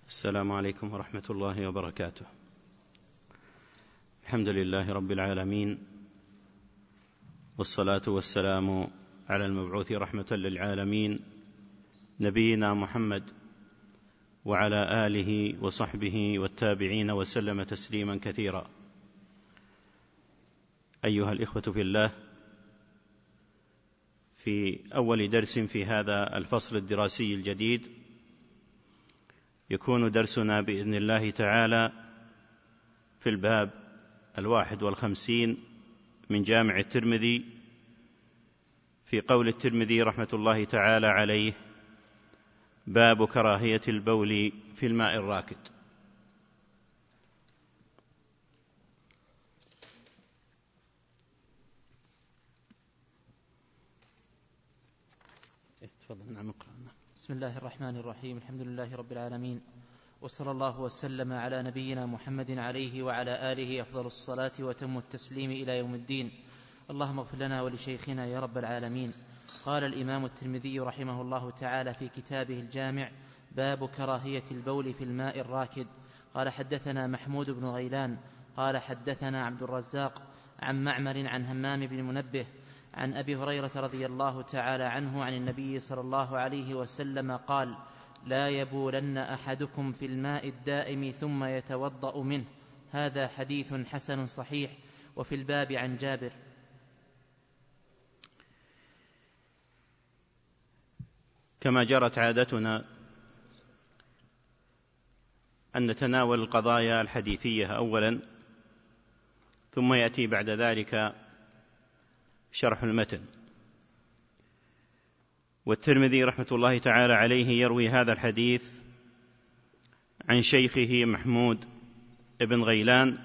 السلام عليكم ورحمة الله وبركاته. الحمد لله رب العالمين، والصلاة والسلام على المبعوث رحمة للعالمين نبينا محمد وعلى آله وصحبه والتابعين وسلم تسليما كثيرا. أيها الإخوة في الله، في أول درس في هذا الفصل الدراسي الجديد يكون درسنا بإذن الله تعالى في الباب 51 من جامع الترمذي، في قول الترمذي رحمة الله تعالى عليه: باب كراهية البول في الماء الراكد. بسم الله الرحمن الرحيم. الحمد لله رب العالمين، وصلى الله وسلم على نبينا محمد عليه وعلى آله أفضل الصلاة وتم التسليم إلى يوم الدين. اللهم اغفر لنا ولشيخنا يا رب العالمين. قال الإمام الترمذي رحمه الله تعالى في كتابه الجامع: باب كراهية البول في الماء الراكد. قال: حدثنا محمود بن غيلان قال: حدثنا عبد الرزاق عن معمر عن همام بن منبه عن أبي هريرة رضي الله تعالى عنه عن النبي صلى الله عليه وسلم قال: لا يبولن أحدكم في الماء الدائم ثم يتوضأ منه. هذا حديث حسن صحيح. وفي الباب عن جابر. كما جرت عادتنا أن نتناول القضايا الحديثية أولا، ثم يأتي بعد ذلك شرح المتن. والترمذي رحمة الله تعالى عليه يروي هذا الحديث عن شيخه محمود بن غيلان،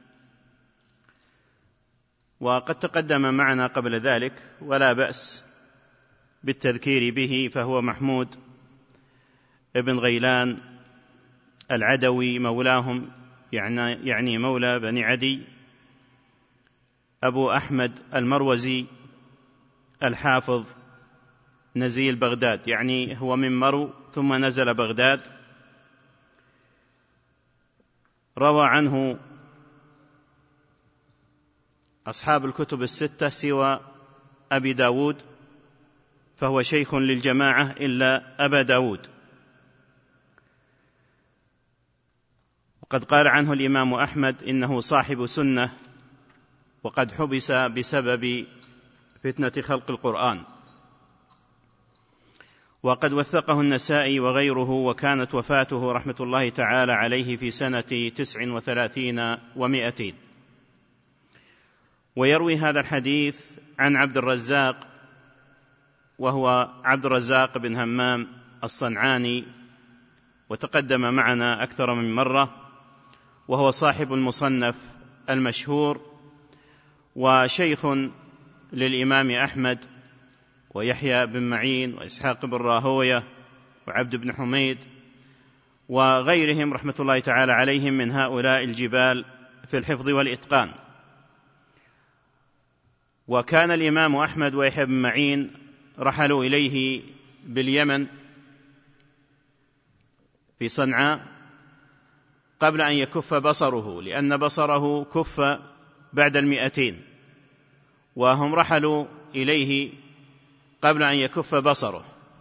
وقد تقدم معنا قبل ذلك ولا بأس بالتذكير به، فهو محمود بن غيلان العدوي مولاهم، يعني مولى بني عدي، أبو أحمد المروزي الحافظ نزيل بغداد، يعني هو من مرو ثم نزل بغداد. روى عنه أصحاب الكتب الستة سوى أبي داود، فهو شيخ للجماعة إلا أبا داود. وقد قال عنه الإمام أحمد إنه صاحب سنة، وقد حبس بسبب فتنة خلق القرآن. وقد وثقه النسائي وغيره، وكانت وفاته رحمة الله تعالى عليه في سنة 39 و200. ويروي هذا الحديث عن عبد الرزاق، وهو عبد الرزاق بن همام الصنعاني، وتقدم معنا أكثر من مرة، وهو صاحب المصنف المشهور، وشيخ للإمام أحمد ويحيى بن معين وإسحاق بن راهوية وعبد بن حميد وغيرهم رحمة الله تعالى عليهم من هؤلاء الجبال في الحفظ والإتقان. وكان الإمام أحمد ويحيى بن معين رحلوا إليه باليمن في صنعاء قبل أن يكف بصره، لأن بصره كف بعد 200، وهم رحلوا إليه قبل أن يكف بصره،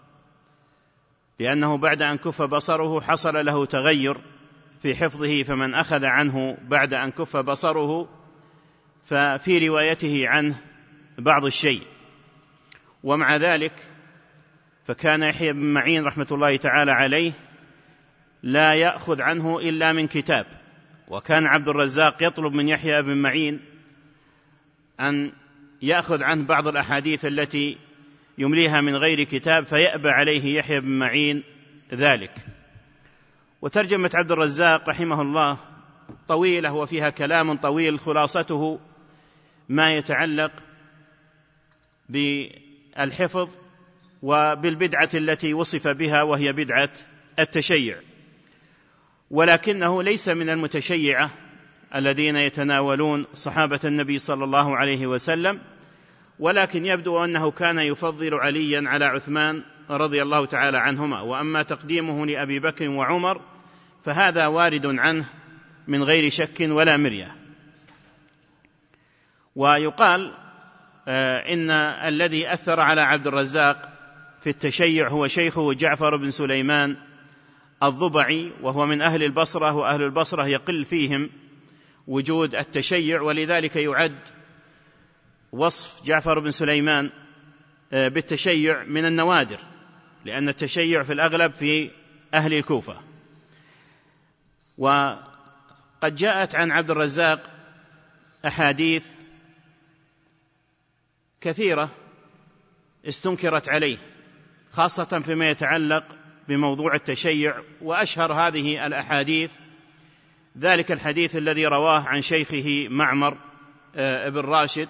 لأنه بعد أن كف بصره حصل له تغير في حفظه، فمن أخذ عنه بعد أن كف بصره ففي روايته عنه بعض الشيء. ومع ذلك فكان يحيى بن معين رحمة الله تعالى عليه لا يأخذ عنه إلا من كتاب، وكان عبد الرزاق يطلب من يحيى بن معين أن يأخذ عنه بعض الأحاديث التي يمليها من غير كتاب، فيأبى عليه يحيى بن معين ذلك. وترجمة عبد الرزاق رحمه الله طويلة وفيها كلام طويل، خلاصته ما يتعلق بالحفظ وبالبدعة التي وصف بها، وهي بدعة التشيع. ولكنه ليس من المتشيعة الذين يتناولون صحابة النبي صلى الله عليه وسلم، ولكن يبدو أنه كان يفضل عليا على عثمان رضي الله تعالى عنهما. وأما تقديمه لأبي بكر وعمر فهذا وارد عنه من غير شك ولا مرية. ويقال إن الذي أثر على عبد الرزاق في التشيع هو شيخه جعفر بن سليمان الضبعي، وهو من أهل البصرة، وأهل البصرة يقل فيهم وجود التشيع، ولذلك يعد وصف جعفر بن سليمان بالتشيع من النوادر، لأن التشيع في الأغلب في أهل الكوفة. وقد جاءت عن عبد الرزاق أحاديث كثيرة استنكرت عليه، خاصة فيما يتعلق بموضوع التشيع، وأشهر هذه الأحاديث ذلك الحديث الذي رواه عن شيخه معمر بن راشد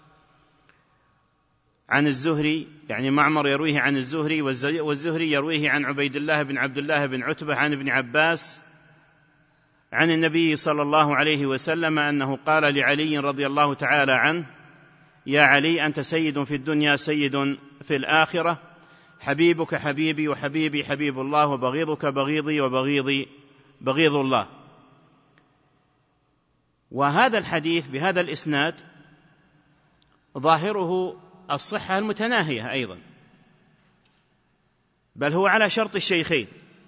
عن الزهري، يعني معمر يرويه عن الزهري، والزهري يرويه عن عبيد الله بن عبد الله بن عتبة عن ابن عباس عن النبي صلى الله عليه وسلم أنه قال لعلي رضي الله تعالى عنه: يا علي، أنت سيد في الدنيا سيد في الآخرة، حبيبك حبيبي وحبيبي حبيب الله، وبغيضك بغيضي وبغيضي بغيض الله. وهذا الحديث بهذا الإسناد ظاهره الصحة المتناهية أيضا، بل هو على شرط الشيخين،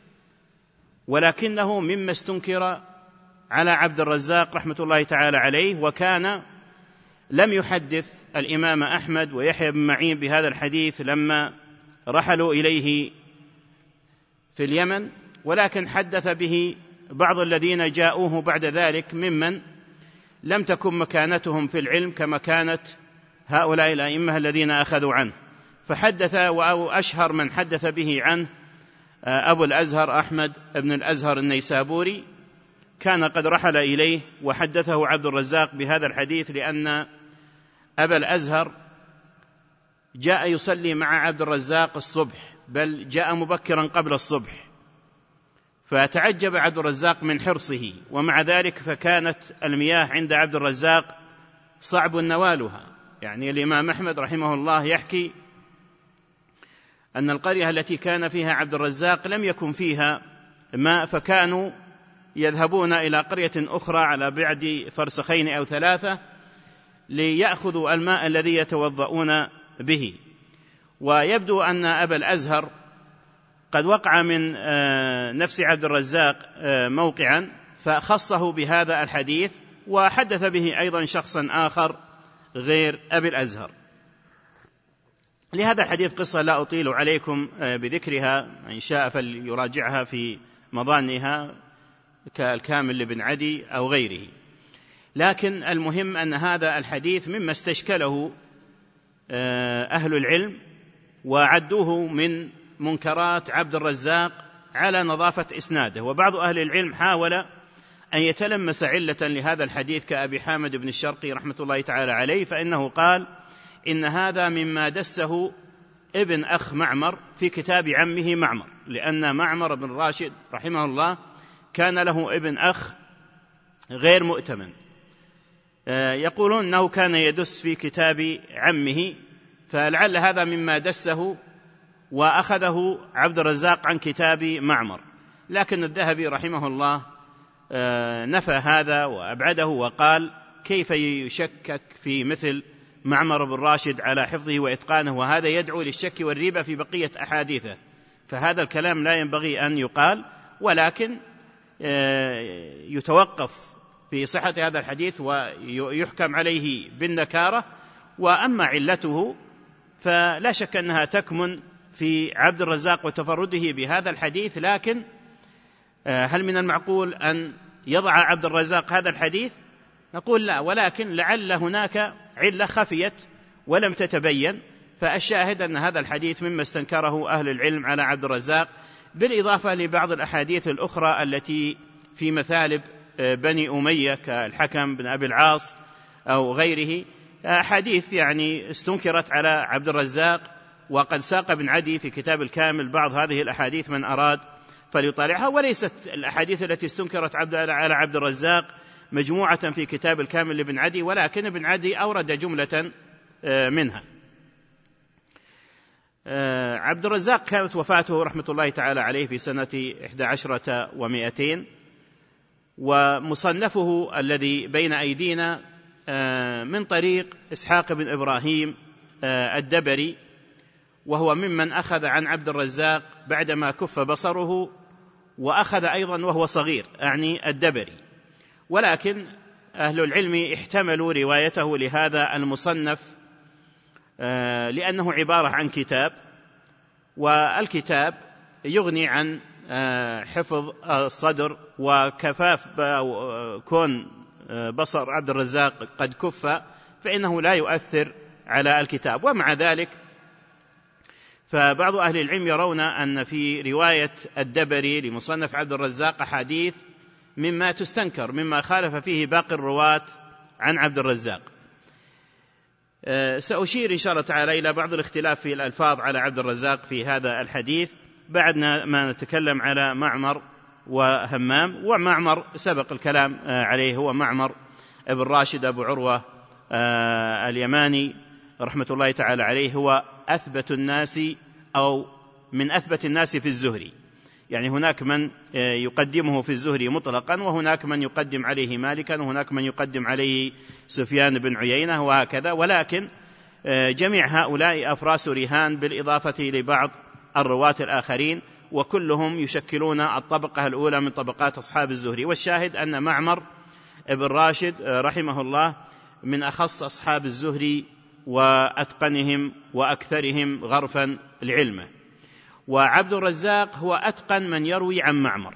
ولكنه مما استنكر على عبد الرزاق رحمة الله تعالى عليه. وكان لم يحدث الإمام أحمد ويحيى بن معين بهذا الحديث لما رحلوا إليه في اليمن، ولكن حدث به بعض الذين جاءوه بعد ذلك ممن لم تكن مكانتهم في العلم كمكانة هؤلاء الأئمة الذين أخذوا عنه. فحدث، وأشهر من حدث به عنه أبو الأزهر أحمد بن الأزهر النيسابوري، كان قد رحل إليه وحدثه عبد الرزاق بهذا الحديث، لأن أبا الأزهر جاء يصلي مع عبد الرزاق الصبح، بل جاء مبكرا قبل الصبح، فتعجب عبد الرزاق من حرصه، ومع ذلك فكانت المياه عند عبد الرزاق صعب نوالها. يعني الإمام أحمد رحمه الله يحكي أن القرية التي كان فيها عبد الرزاق لم يكن فيها ماء، فكانوا يذهبون إلى قرية أخرى على بعد فرسخين أو 3 ليأخذوا الماء الذي يتوضؤون به. ويبدو أن أبا الأزهر قد وقع من نفس عبد الرزاق موقعا فخصه بهذا الحديث، وحدث به أيضا شخصا آخر غير أبي الأزهر. لهذا الحديث قصة لا أطيل عليكم بذكرها، إن شاء فليراجعها في مظانها كالكامل لابن عدي أو غيره. لكن المهم أن هذا الحديث مما استشكله أهل العلم وعدوه من منكرات عبد الرزاق على نظافة إسناده. وبعض أهل العلم حاول أن يتلمس علة لهذا الحديث كأبي حامد بن الشرقي رحمة الله تعالى عليه، فإنه قال إن هذا مما دسه ابن أخ معمر في كتاب عمه معمر، لأن معمر بن راشد رحمه الله كان له ابن أخ غير مؤتمن، يقولون أنه كان يدس في كتاب عمه، فلعل هذا مما دسه وأخذه عبد الرزاق عن كتاب معمر. لكن الذهبي رحمه الله نفى هذا وأبعده، وقال كيف يشكك في مثل معمر بن راشد على حفظه وإتقانه، وهذا يدعو للشك والريبة في بقية أحاديثه، فهذا الكلام لا ينبغي أن يقال، ولكن يتوقف في صحة هذا الحديث ويحكم عليه بالنكارة. وأما علته فلا شك أنها تكمن في عبد الرزاق وتفرده بهذا الحديث، لكن هل من المعقول أن يضع عبد الرزاق هذا الحديث؟ نقول لا، ولكن لعل هناك علة خفيت ولم تتبين. فالشاهد أن هذا الحديث مما استنكره أهل العلم على عبد الرزاق، بالإضافة لبعض الأحاديث الأخرى التي في مثالب بني أمية كالحكم بن أبي العاص أو غيره، أحاديث يعني استنكرت على عبد الرزاق. وقد ساق ابن عدي في كتاب الكامل بعض هذه الأحاديث، من أراد فليطالعها. وليست الأحاديث التي استنكرت على عبد الرزاق مجموعة في كتاب الكامل لابن عدي، ولكن ابن عدي أورد جملة منها. عبد الرزاق كانت وفاته رحمة الله تعالى عليه في سنة 11 و200، ومصنفه الذي بين أيدينا من طريق إسحاق بن إبراهيم الدبري، وهو ممن أخذ عن عبد الرزاق بعدما كف بصره، وأخذ أيضا وهو صغير، أعني الدبري. ولكن أهل العلم احتملوا روايته لهذا المصنف لأنه عبارة عن كتاب، والكتاب يغني عن حفظ الصدر وكفاف كون بصر عبد الرزاق قد كف، فإنه لا يؤثر على الكتاب. ومع ذلك فبعض أهل العلم يرون أن في رواية الدبري لمصنف عبد الرزاق أحاديث مما تستنكر، مما خالف فيه باقي الرواة عن عبد الرزاق. سأشير إن شاء الله تعالى إلى بعض الاختلاف في الألفاظ على عبد الرزاق في هذا الحديث بعد ما نتكلم على معمر وهمام. ومعمر سبق الكلام عليه، هو معمر ابن راشد أبو عروة اليماني رحمة الله تعالى عليه، هو أثبت الناس أو من أثبت الناس في الزهري، يعني هناك من يقدمه في الزهري مطلقا، وهناك من يقدم عليه مالكا، وهناك من يقدم عليه سفيان بن عيينة وهكذا. ولكن جميع هؤلاء أفراس رهان بالإضافة لبعض الرواة الآخرين، وكلهم يشكلون الطبقة الأولى من طبقات أصحاب الزهري. والشاهد أن معمر ابن راشد رحمه الله من أخص أصحاب الزهري وأتقنهم وأكثرهم غرفا لعلمه. وعبد الرزاق هو أتقن من يروي عن معمر.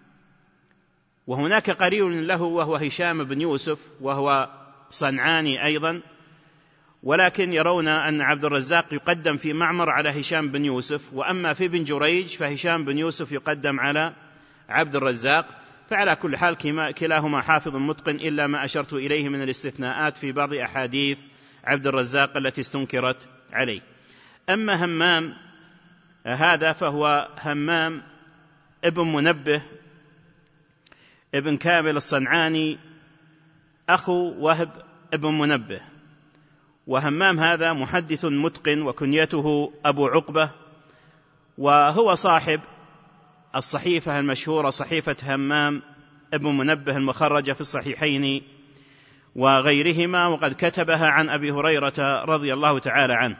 وهناك قرين له وهو هشام بن يوسف، وهو صنعاني أيضا، ولكن يرون أن عبد الرزاق يقدم في معمر على هشام بن يوسف، وأما في بن جريج فهشام بن يوسف يقدم على عبد الرزاق. فعلى كل حال كلاهما حافظ متقن، إلا ما أشرت إليه من الاستثناءات في بعض أحاديث عبد الرزاق التي استنكرت عليه. أما همام هذا فهو همام ابن منبه ابن كامل الصنعاني أخو وهب ابن منبه. وهمام هذا محدث متقن، وكنيته أبو عقبة، وهو صاحب الصحيفة المشهورة صحيفة همام ابن منبه المخرجة في الصحيحين وغيرهما، وقد كتبها عن أبي هريرة رضي الله تعالى عنه.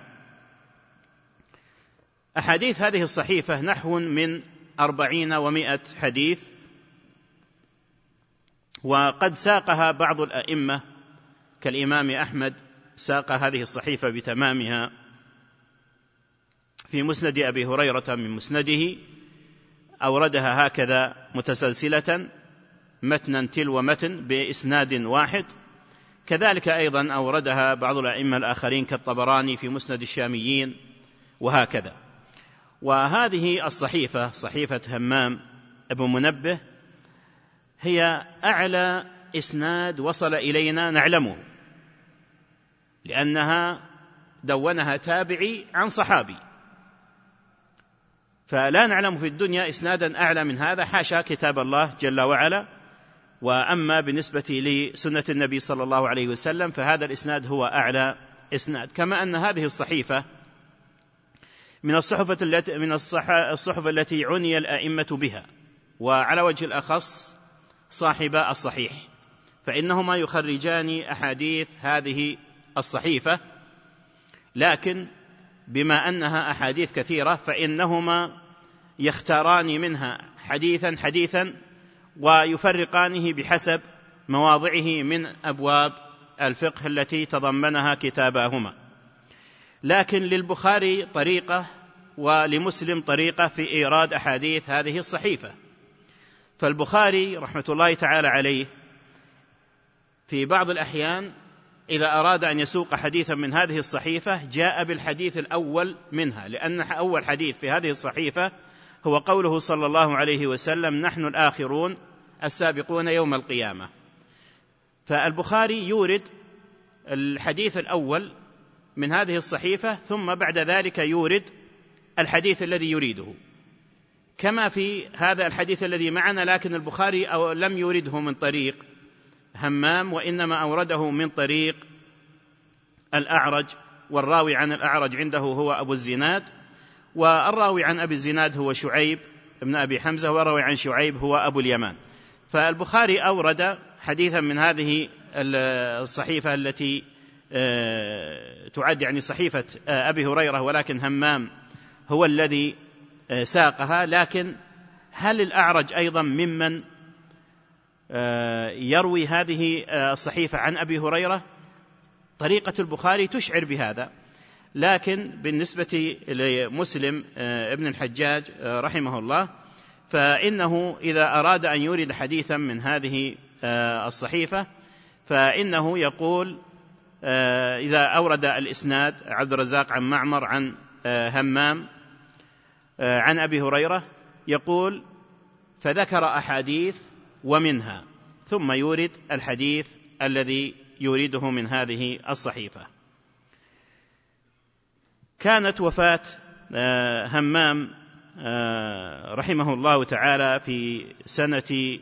أحاديث هذه الصحيفة نحو من 400 حديث، وقد ساقها بعض الأئمة كالإمام أحمد، ساق هذه الصحيفة بتمامها في مسند أبي هريرة من مسنده، أوردها هكذا متسلسلة متنا تلو متن بإسناد واحد. كذلك أيضا أوردها بعض الأئمة الآخرين كالطبراني في مسند الشاميين وهكذا. وهذه الصحيفة صحيفة همام ابن منبه هي أعلى إسناد وصل إلينا نعلمه، لأنها دونها تابعي عن صحابي، فلا نعلم في الدنيا إسنادا أعلى من هذا، حاشا كتاب الله جل وعلا. وأما بالنسبة لسنة النبي صلى الله عليه وسلم فهذا الإسناد هو أعلى إسناد. كما أن هذه الصحيفة من الصحف التي عني الأئمة بها، وعلى وجه الأخص صاحب الصحيح، فإنهما يخرجان أحاديث هذه الصحيفة، لكن بما أنها أحاديث كثيرة فإنهما يختاران منها حديثا ويفرقانه بحسب مواضعه من أبواب الفقه التي تضمنها كتاباهما. لكن للبخاري طريقة ولمسلم طريقة في إيراد أحاديث هذه الصحيفة. فالبخاري رحمة الله تعالى عليه في بعض الأحيان إذا أراد أن يسوق حديثا من هذه الصحيفة جاء بالحديث الأول منها، لأن أول حديث في هذه الصحيفة هو قوله صلى الله عليه وسلم: نحن الآخرون السابقون يوم القيامة. فالبخاري يورد الحديث الأول من هذه الصحيفة، ثم بعد ذلك يورد الحديث الذي يريده، كما في هذا الحديث الذي معنا، لكن البخاري لم يورده من طريق همام، وإنما أورده من طريق الأعرج، والراوي عن الأعرج عنده هو أبو الزناد، والراوي عن أبي الزناد هو شعيب ابن أبي حمزة، والراوي عن شعيب هو أبو اليمان. فالبخاري أورد حديثا من هذه الصحيفة التي تعد يعني صحيفة أبي هريرة، ولكن همام هو الذي ساقها. لكن هل الأعرج أيضا ممن يروي هذه الصحيفة عن أبي هريرة؟ طريقة البخاري تشعر بهذا، لكن بالنسبة لمسلم ابن الحجاج رحمه الله فإنه إذا أراد أن يورد حديثا من هذه الصحيفة فإنه يقول إذا أورد الإسناد عبد الرزاق عن معمر عن همام عن أبي هريرة يقول فذكر أحاديث ومنها، ثم يورد الحديث الذي يريده من هذه الصحيفة. كانت وفاة همام رحمه الله تعالى في سنة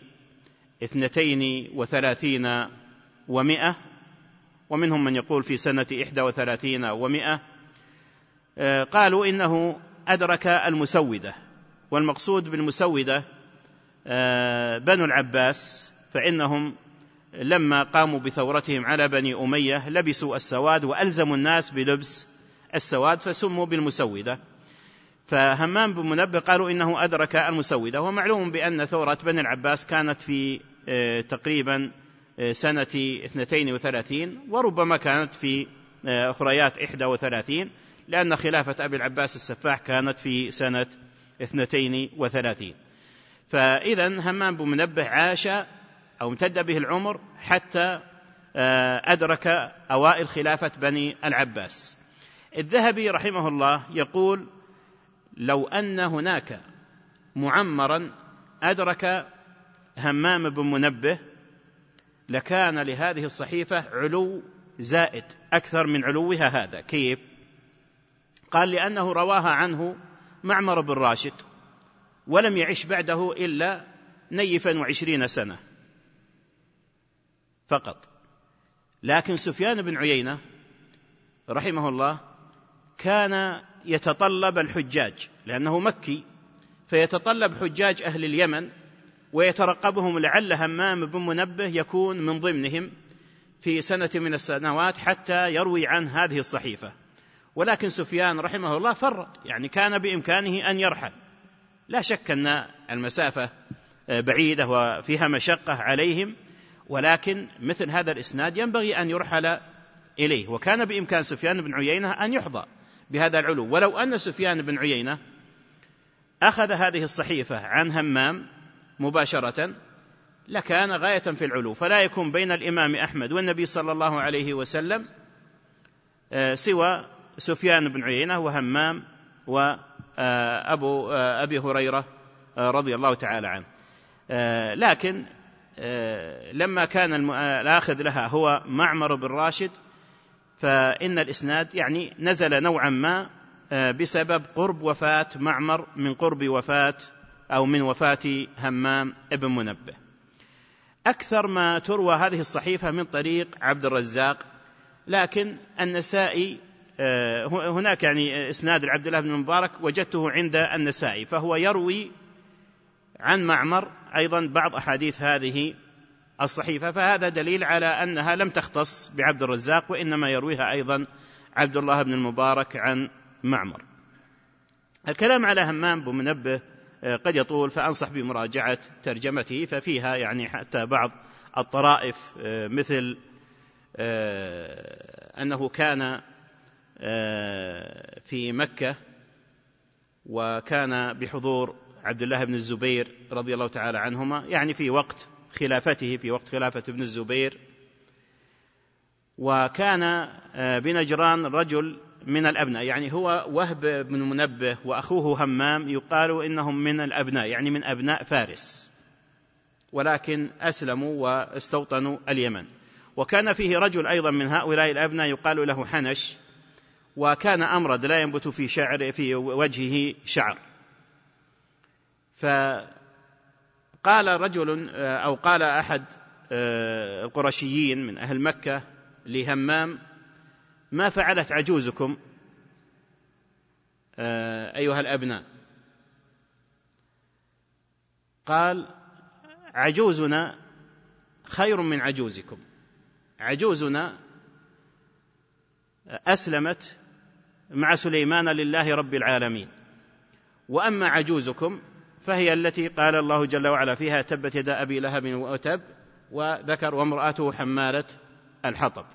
32 و100، ومنهم من يقول في سنة 31 و100. قالوا إنه أدرك المسودة، والمقصود بالمسودة بنو العباس، فإنهم لما قاموا بثورتهم على بني أمية لبسوا السواد وألزموا الناس بلبس السواد فسموا بالمسودة. فهمام بن منبه قالوا إنه أدرك المسودة. ومعلوم بأن ثورة بني العباس كانت في تقريبا سنة 32، وربما كانت في أخريات 31، لأن خلافة أبي العباس السفاح كانت في سنة 32. فإذا همام بن منبه عاش أو امتد به العمر حتى أدرك أوائل خلافة بني العباس. الذهبي رحمه الله يقول لو أن هناك معمرا أدرك همام بن منبه لكان لهذه الصحيفة علو زائد أكثر من علوها هذا. كيف؟ قال لأنه رواها عنه معمر بن راشد ولم يعش بعده إلا 20 سنة فقط. لكن سفيان بن عيينة رحمه الله كان يتطلب الحجاج، لأنه مكي، فيتطلب حجاج أهل اليمن ويترقبهم لعل همام بن منبه يكون من ضمنهم في سنة من السنوات حتى يروي عن هذه الصحيفة. ولكن سفيان رحمه الله فرط، يعني كان بإمكانه أن يرحل، لا شك أن المسافة بعيدة وفيها مشقة عليهم، ولكن مثل هذا الإسناد ينبغي أن يرحل إليه، وكان بإمكان سفيان بن عيينة أن يحظى بهذا العلو. ولو أن سفيان بن عيينة أخذ هذه الصحيفة عن همام مباشرة لكان غاية في العلو، فلا يكون بين الإمام أحمد والنبي صلى الله عليه وسلم سوى سفيان بن عيينة وهمام وأبو أبي هريرة رضي الله تعالى عنه. لكن لما كان الآخذ لها هو معمر بن راشد فإن الإسناد يعني نزل نوعا ما بسبب قرب وفاة معمر من قرب وفاة أو من وفاة همام ابن منبه. أكثر ما تروى هذه الصحيفة من طريق عبد الرزاق، لكن النسائي هناك يعني إسناد العبد الله بن المبارك وجدته عند النسائي، فهو يروي عن معمر أيضا بعض أحاديث هذه الصحيفة، فهذا دليل على أنها لم تختص بعبد الرزاق، وإنما يرويها أيضا عبد الله بن المبارك عن معمر. الكلام على همام بن منبه قد يطول، فأنصح بمراجعة ترجمته، ففيها يعني حتى بعض الطرائف مثل أنه كان في مكة وكان بحضور عبد الله بن الزبير رضي الله تعالى عنهما، يعني في وقت خلافته، في وقت خلافة ابن الزبير. وكان بنجران رجل من الأبناء، يعني هو وهب بن منبه وأخوه همام يقال إنهم من الأبناء، يعني من أبناء فارس، ولكن أسلموا واستوطنوا اليمن. وكان فيه رجل أيضا من هؤلاء الأبناء يقال له حنش، وكان أمرد لا ينبت في وجهه شعر. فقال رجل أو قال أحد القرشيين من أهل مكة لهمام: ما فعلت عجوزكم؟ أيها الأبناء؟ قال: عجوزنا خير من عجوزكم، عجوزنا أسلمت مع سليمان لله رب العالمين، وأما عجوزكم فهي التي قال الله جل وعلا فيها: تبت يدا أبي لهب وتب، وذكر: وامرأته حمالة الحطب.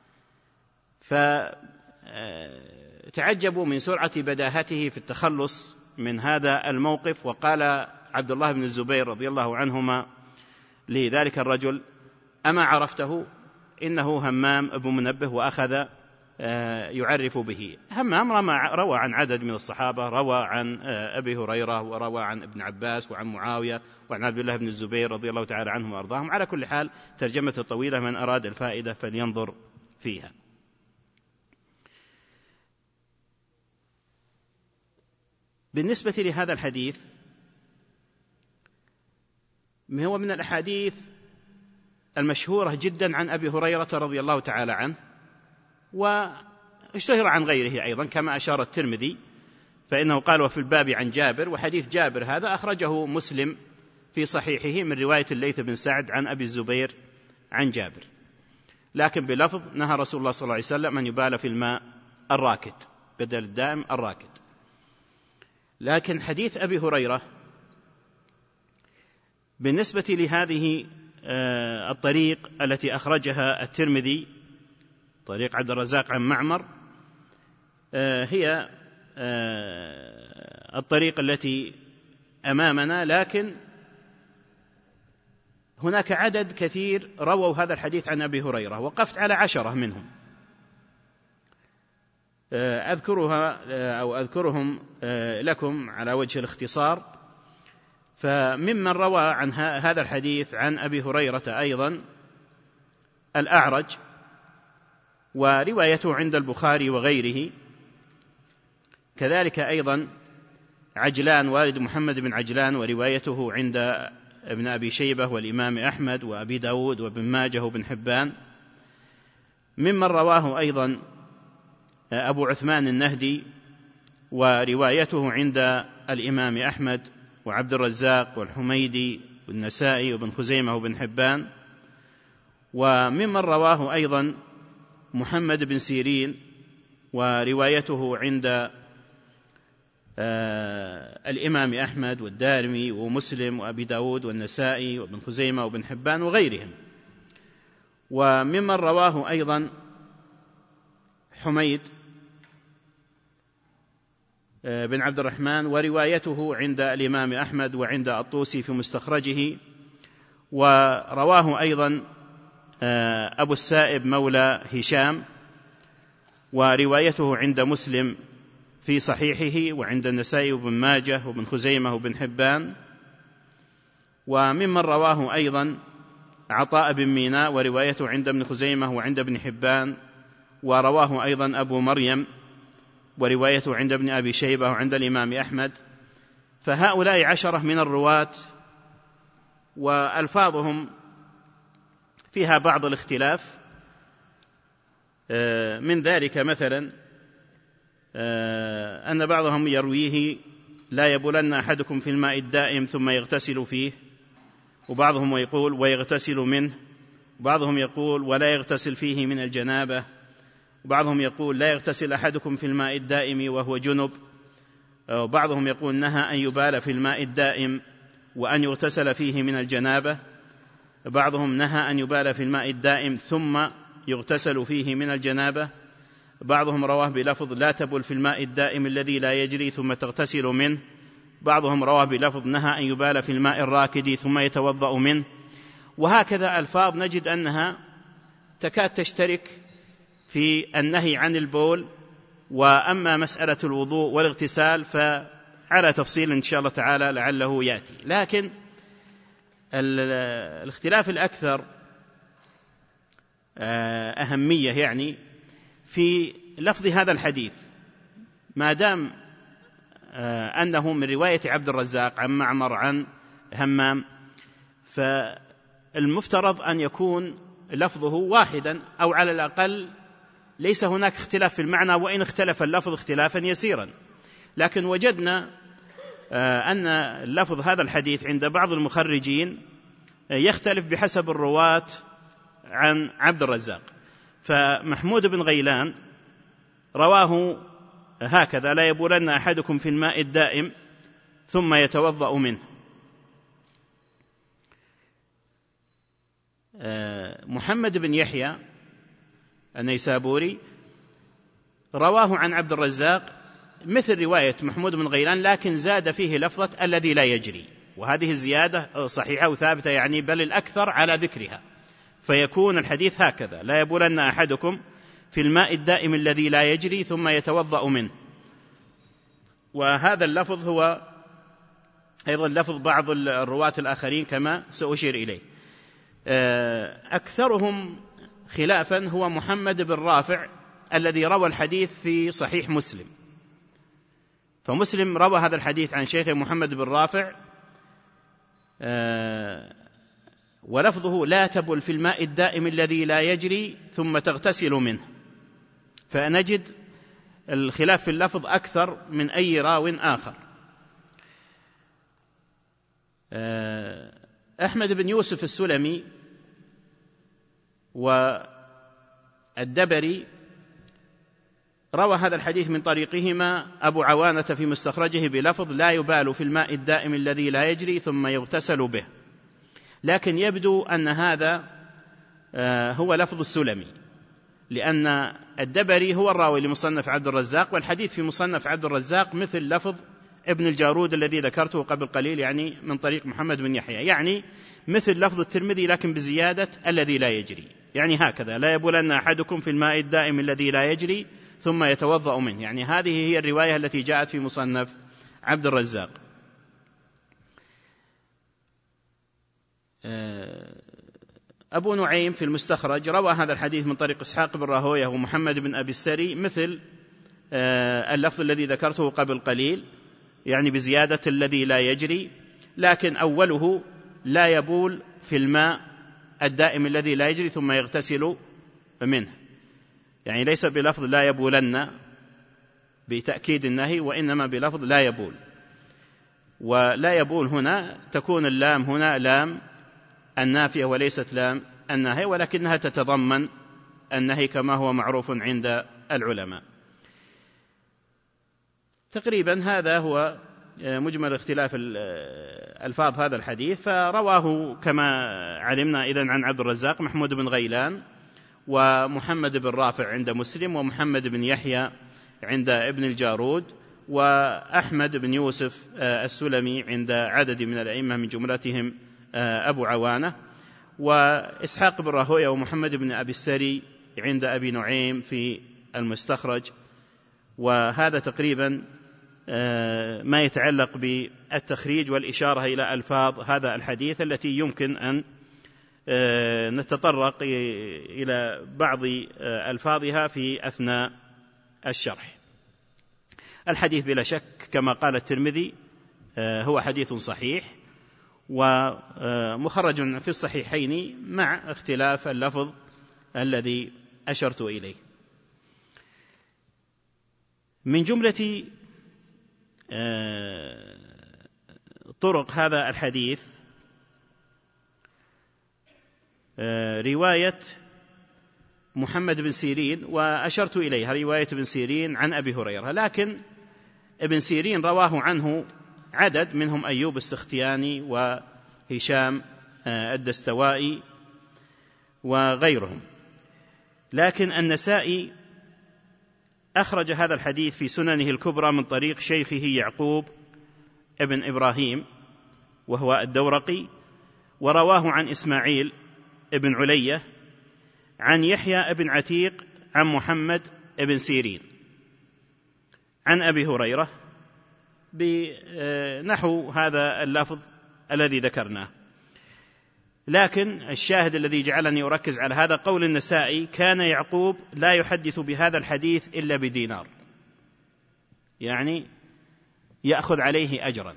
فتعجبوا من سرعة بداهته في التخلص من هذا الموقف. وقال عبد الله بن الزبير رضي الله عنهما لذلك الرجل: أما عرفته؟ إنه همام أبو منبه. وأخذ يعرف به. همام روى عن عدد من الصحابة، روى عن أبي هريرة، وروى عن ابن عباس، وعن معاوية، وعن عبد الله بن الزبير رضي الله تعالى عنهم وأرضاهم. على كل حال ترجمة طويلة، من أراد الفائدة فلينظر فيها. بالنسبة لهذا الحديث، هو من الأحاديث المشهورة جدا عن أبي هريرة رضي الله تعالى عنه، واشتهر عن غيره أيضا كما أشار الترمذي، فإنه قال: وفي الباب عن جابر. وحديث جابر هذا أخرجه مسلم في صحيحه من رواية الليث بن سعد عن أبي الزبير عن جابر، لكن بلفظ: نهى رسول الله صلى الله عليه وسلم أن يبال في الماء الراكد بدل الدائم الراكد. لكن حديث أبي هريرة بالنسبة لهذه الطريق التي أخرجها الترمذي، طريق عبد الرزاق عن معمر، هي الطريق التي أمامنا، لكن هناك عدد كثير رووا هذا الحديث عن أبي هريرة. وقفت على 10 منهم، أذكرهم لكم على وجه الاختصار. فممن روى عن هذا الحديث عن أبي هريرة أيضا الأعرج، وروايته عند البخاري وغيره، كذلك أيضا عجلان والد محمد بن عجلان، وروايته عند ابن أبي شيبة والإمام أحمد وأبي داود وابن ماجه وابن حبان. ممن رواه أيضا أبو عثمان النهدي، وروايته عند الإمام أحمد وعبد الرزاق والحميدي والنسائي وابن خزيمة وابن حبان. وممن رواه أيضا محمد بن سيرين، وروايته عند الإمام أحمد والدارمي ومسلم وأبي داود والنسائي وابن خزيمة وابن حبان وغيرهم. وممن رواه أيضا حميد بن عبد الرحمن، وروايته عند الإمام أحمد وعند الطوسي في مستخرجه. ورواه أيضا أبو السائب مولى هشام، وروايته عند مسلم في صحيحه، وعند النسائي وابن ماجه وابن خزيمة وابن حبان. وممن رواه أيضا عطاء بن ميناء، وروايته عند ابن خزيمة وعند ابن حبان. ورواه أيضا أبو مريم، وروايته عند ابن أبي شيبة وعند الإمام أحمد. فهؤلاء 10 من الرواة، وألفاظهم فيها بعض الاختلاف. من ذلك مثلا أن بعضهم يرويه: لا يبولن أحدكم في الماء الدائم ثم يغتسل فيه، وبعضهم يقول: ويغتسل منه، وبعضهم يقول: ولا يغتسل فيه من الجنابة، وبعضهم يقول: لا يغتسل أحدكم في الماء الدائم وهو جنب، وبعضهم يقول: نهى أن يبال في الماء الدائم وأن يغتسل فيه من الجنابة، بعضهم نهى أن يبال في الماء الدائم ثم يغتسل فيه من الجنابة، بعضهم رواه بلفظ: لا تبل في الماء الدائم الذي لا يجري ثم تغتسل منه، بعضهم رواه بلفظ: نهى أن يبال في الماء الراكد ثم يتوضأ منه. وهكذا ألفاظ نجد أنها تكاد تشترك في النهي عن البول. وأما مسألة الوضوء والاغتسال فعلى تفصيل إن شاء الله تعالى لعله يأتي. لكن الاختلاف الأكثر أهمية يعني في لفظ هذا الحديث، ما دام أنه من رواية عبد الرزاق عن معمر عن همام، فالمفترض أن يكون لفظه واحدا، أو على الأقل ليس هناك اختلاف في المعنى، وإن اختلف اللفظ اختلافا يسيرا. لكن وجدنا أن لفظ هذا الحديث عند بعض المخرجين يختلف بحسب الرواة عن عبد الرزاق. فمحمود بن غيلان رواه هكذا: لا يبولن أحدكم في الماء الدائم ثم يتوضأ منه. محمد بن يحيى النيسابوري رواه عن عبد الرزاق مثل رواية محمود بن غيلان، لكن زاد فيه لفظة الذي لا يجري، وهذه الزيادة صحيحة وثابتة يعني، بل الأكثر على ذكرها، فيكون الحديث هكذا: لا يبولن أحدكم في الماء الدائم الذي لا يجري ثم يتوضأ منه. وهذا اللفظ هو أيضا لفظ بعض الرواة الآخرين كما سأشير إليه. أكثرهم خلافا هو محمد بن رافع الذي روى الحديث في صحيح مسلم، فمسلم روى هذا الحديث عن شيخه محمد بن رافع، ولفظه: لا تبل في الماء الدائم الذي لا يجري ثم تغتسل منه. فنجد الخلاف في اللفظ أكثر من أي راو آخر. أحمد بن يوسف السلمي والدبري روى هذا الحديث من طريقهما أبو عوانة في مستخرجه بلفظ: لا يبال في الماء الدائم الذي لا يجري ثم يغتسل به. لكن يبدو أن هذا هو لفظ السلمي، لأن الدبري هو الراوي لمصنف عبد الرزاق، والحديث في مصنف عبد الرزاق مثل لفظ ابن الجارود الذي ذكرته قبل قليل، يعني من طريق محمد بن يحيى، يعني مثل لفظ الترمذي لكن بزيادة الذي لا يجري، يعني هكذا: لا يبولن أحدكم في الماء الدائم الذي لا يجري ثم يتوضأ منه. يعني هذه هي الرواية التي جاءت في مصنف عبد الرزاق. أبو نعيم في المستخرج روى هذا الحديث من طريق إسحاق بن راهويه ومحمد بن أبي السري مثل اللفظ الذي ذكرته قبل قليل، يعني بزيادة الذي لا يجري، لكن أوله: لا يبول في الماء الدائم الذي لا يجري ثم يغتسل منه، يعني ليس بلفظ لا يبولن بتأكيد النهي، وإنما بلفظ لا يبول. ولا يبول هنا تكون اللام هنا لام النافية وليست لام النهي، ولكنها تتضمن النهي كما هو معروف عند العلماء. تقريبا هذا هو مجمل اختلاف الفاظ هذا الحديث. فرواه كما علمنا إذن عن عبد الرزاق محمود بن غيلان، ومحمد بن رافع عند مسلم، ومحمد بن يحيى عند ابن الجارود، وأحمد بن يوسف السلمي عند عدد من الأئمة من جملتهم أبو عوانة، وإسحاق بن راهويه ومحمد بن أبي السري عند أبي نعيم في المستخرج. وهذا تقريبا ما يتعلق بالتخريج والإشارة إلى ألفاظ هذا الحديث التي يمكن أن نتطرق إلى بعض ألفاظها في أثناء الشرح. الحديث بلا شك كما قال الترمذي هو حديث صحيح ومخرج في الصحيحين مع اختلاف اللفظ الذي أشرت إليه. من جملة طرق هذا الحديث رواية محمد بن سيرين، وأشرت إليها رواية ابن سيرين عن أبي هريرة، لكن ابن سيرين رواه عنه عدد منهم أيوب السختياني وهشام الدستوائي وغيرهم، لكن النسائي أخرج هذا الحديث في سننه الكبرى من طريق شيخه يعقوب ابن إبراهيم وهو الدورقي، ورواه عن إسماعيل ابن علية عن يحيى ابن عتيق عن محمد ابن سيرين عن أبي هريرة بنحو هذا اللفظ الذي ذكرناه. لكن الشاهد الذي جعلني أركز على هذا قول النسائي: كان يعقوب لا يحدث بهذا الحديث إلا بدينار، يعني يأخذ عليه أجرا.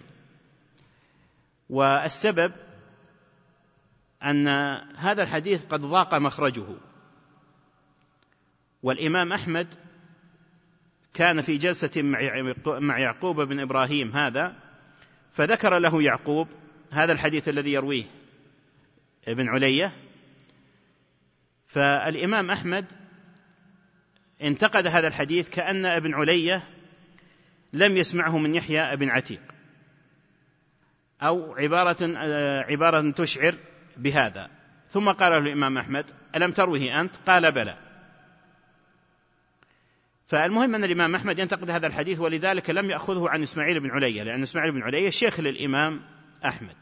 والسبب أن هذا الحديث قد ضاق مخرجه، والإمام أحمد كان في جلسة مع يعقوب بن إبراهيم هذا، فذكر له يعقوب هذا الحديث الذي يرويه ابن علية، فالإمام أحمد انتقد هذا الحديث كأن ابن علية لم يسمعه من يحيى بن عتيق، أو عبارة تشعر بهذا. ثم قال له الإمام أحمد: ألم تروه أنت؟ قال: بلى. فالمهم أن الإمام أحمد ينتقد هذا الحديث، ولذلك لم يأخذه عن إسماعيل بن علية، لأن إسماعيل بن علية شيخ للإمام أحمد.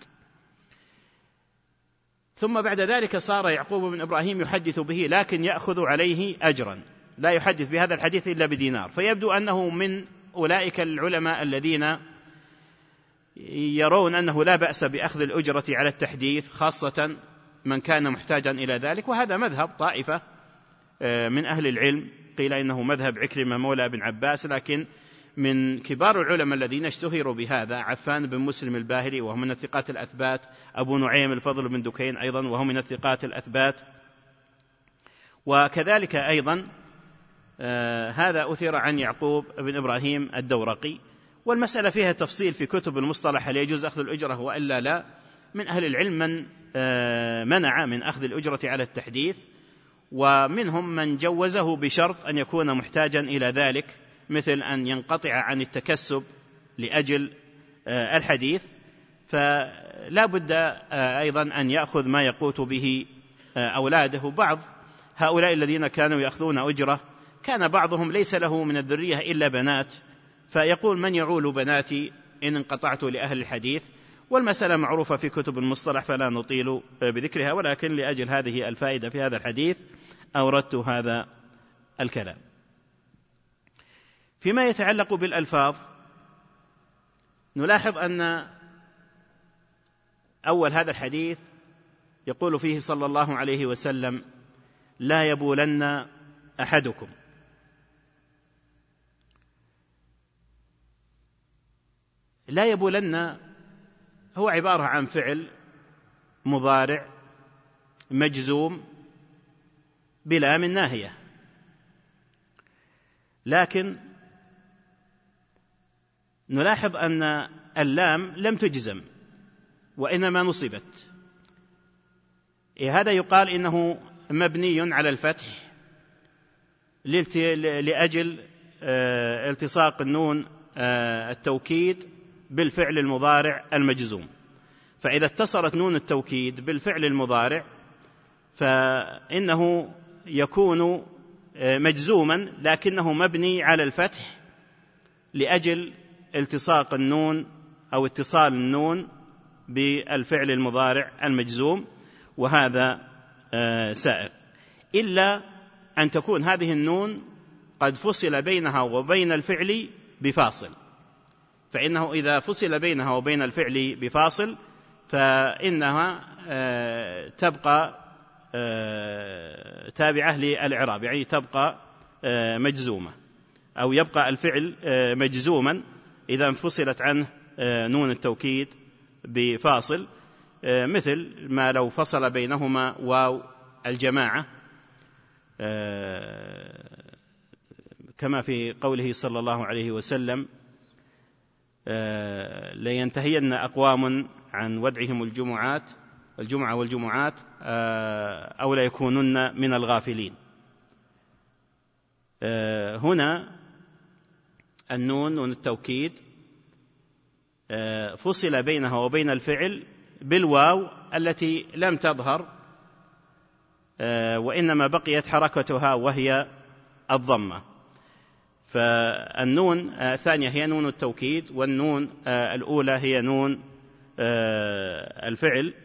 ثم بعد ذلك صار يعقوب بن إبراهيم يحدث به، لكن يأخذ عليه أجرا، لا يحدث بهذا الحديث إلا بدينار. فيبدو أنه من أولئك العلماء الذين يرون أنه لا بأس بأخذ الأجرة على التحديث، خاصة من كان محتاجا إلى ذلك. وهذا مذهب طائفة من أهل العلم، قيل إنه مذهب عكرمة مولى بن عباس، لكن من كبار العلماء الذين اشتهروا بهذا عفان بن مسلم الباهلي، وهو من الثقات الأثبات، أبو نعيم الفضل بن دكين أيضا، وهو من الثقات الأثبات. وكذلك أيضا هذا أثر عن يعقوب بن إبراهيم الدورقي. والمسألة فيها تفصيل في كتب المصطلح، هل يجوز أخذ الأجرة وإلا لا. من أهل العلم من منع من أخذ الأجرة على التحديث، ومنهم من جوزه بشرط أن يكون محتاجا إلى ذلك، مثل أن ينقطع عن التكسب لأجل الحديث، فلا بد أيضا أن يأخذ ما يقوت به أولاده. بعض هؤلاء الذين كانوا يأخذون أجرة كان بعضهم ليس له من الذرية إلا بنات، فيقول: من يعول بناتي إن انقطعت لأهل الحديث. والمسألة معروفة في كتب المصطلح فلا نطيل بذكرها، ولكن لأجل هذه الفائدة في هذا الحديث أوردت هذا الكلام. فيما يتعلق بالألفاظ، نلاحظ أن أول هذا الحديث يقول فيه صلى الله عليه وسلم: لا يبولن أحدكم. لا يبولن هو عبارة عن فعل مضارع مجزوم بلام الناهية، لكن نلاحظ أن اللام لم تجزم وإنما نصبت. هذا يقال إنه مبني على الفتح لأجل التصاق النون التوكيد بالفعل المضارع المجزوم. فإذا اتصلت نون التوكيد بالفعل المضارع فإنه يكون مجزوما، لكنه مبني على الفتح لأجل التصاق النون أو اتصال النون بالفعل المضارع المجزوم، وهذا سائغ، إلا أن تكون هذه النون قد فصل بينها وبين الفعل بفاصل، فإنه إذا فصل بينها وبين الفعل بفاصل فإنها تبقى تابعة للإعراب، يعني تبقى مجزومة، أو يبقى الفعل مجزوما إذا انفصلت عنه نون التوكيد بفاصل، مثل ما لو فصل بينهما واو الجماعة، كما في قوله صلى الله عليه وسلم: لينتهين أقوام عن ودعهم الجمعة والجمعات أو ليكونن من الغافلين. هنا النون التوكيد فصل بينها وبين الفعل بالواو التي لم تظهر، وإنما بقيت حركتها وهي الضمة. فالنون الثانية هي نون التوكيد، والنون الأولى هي نون الفعل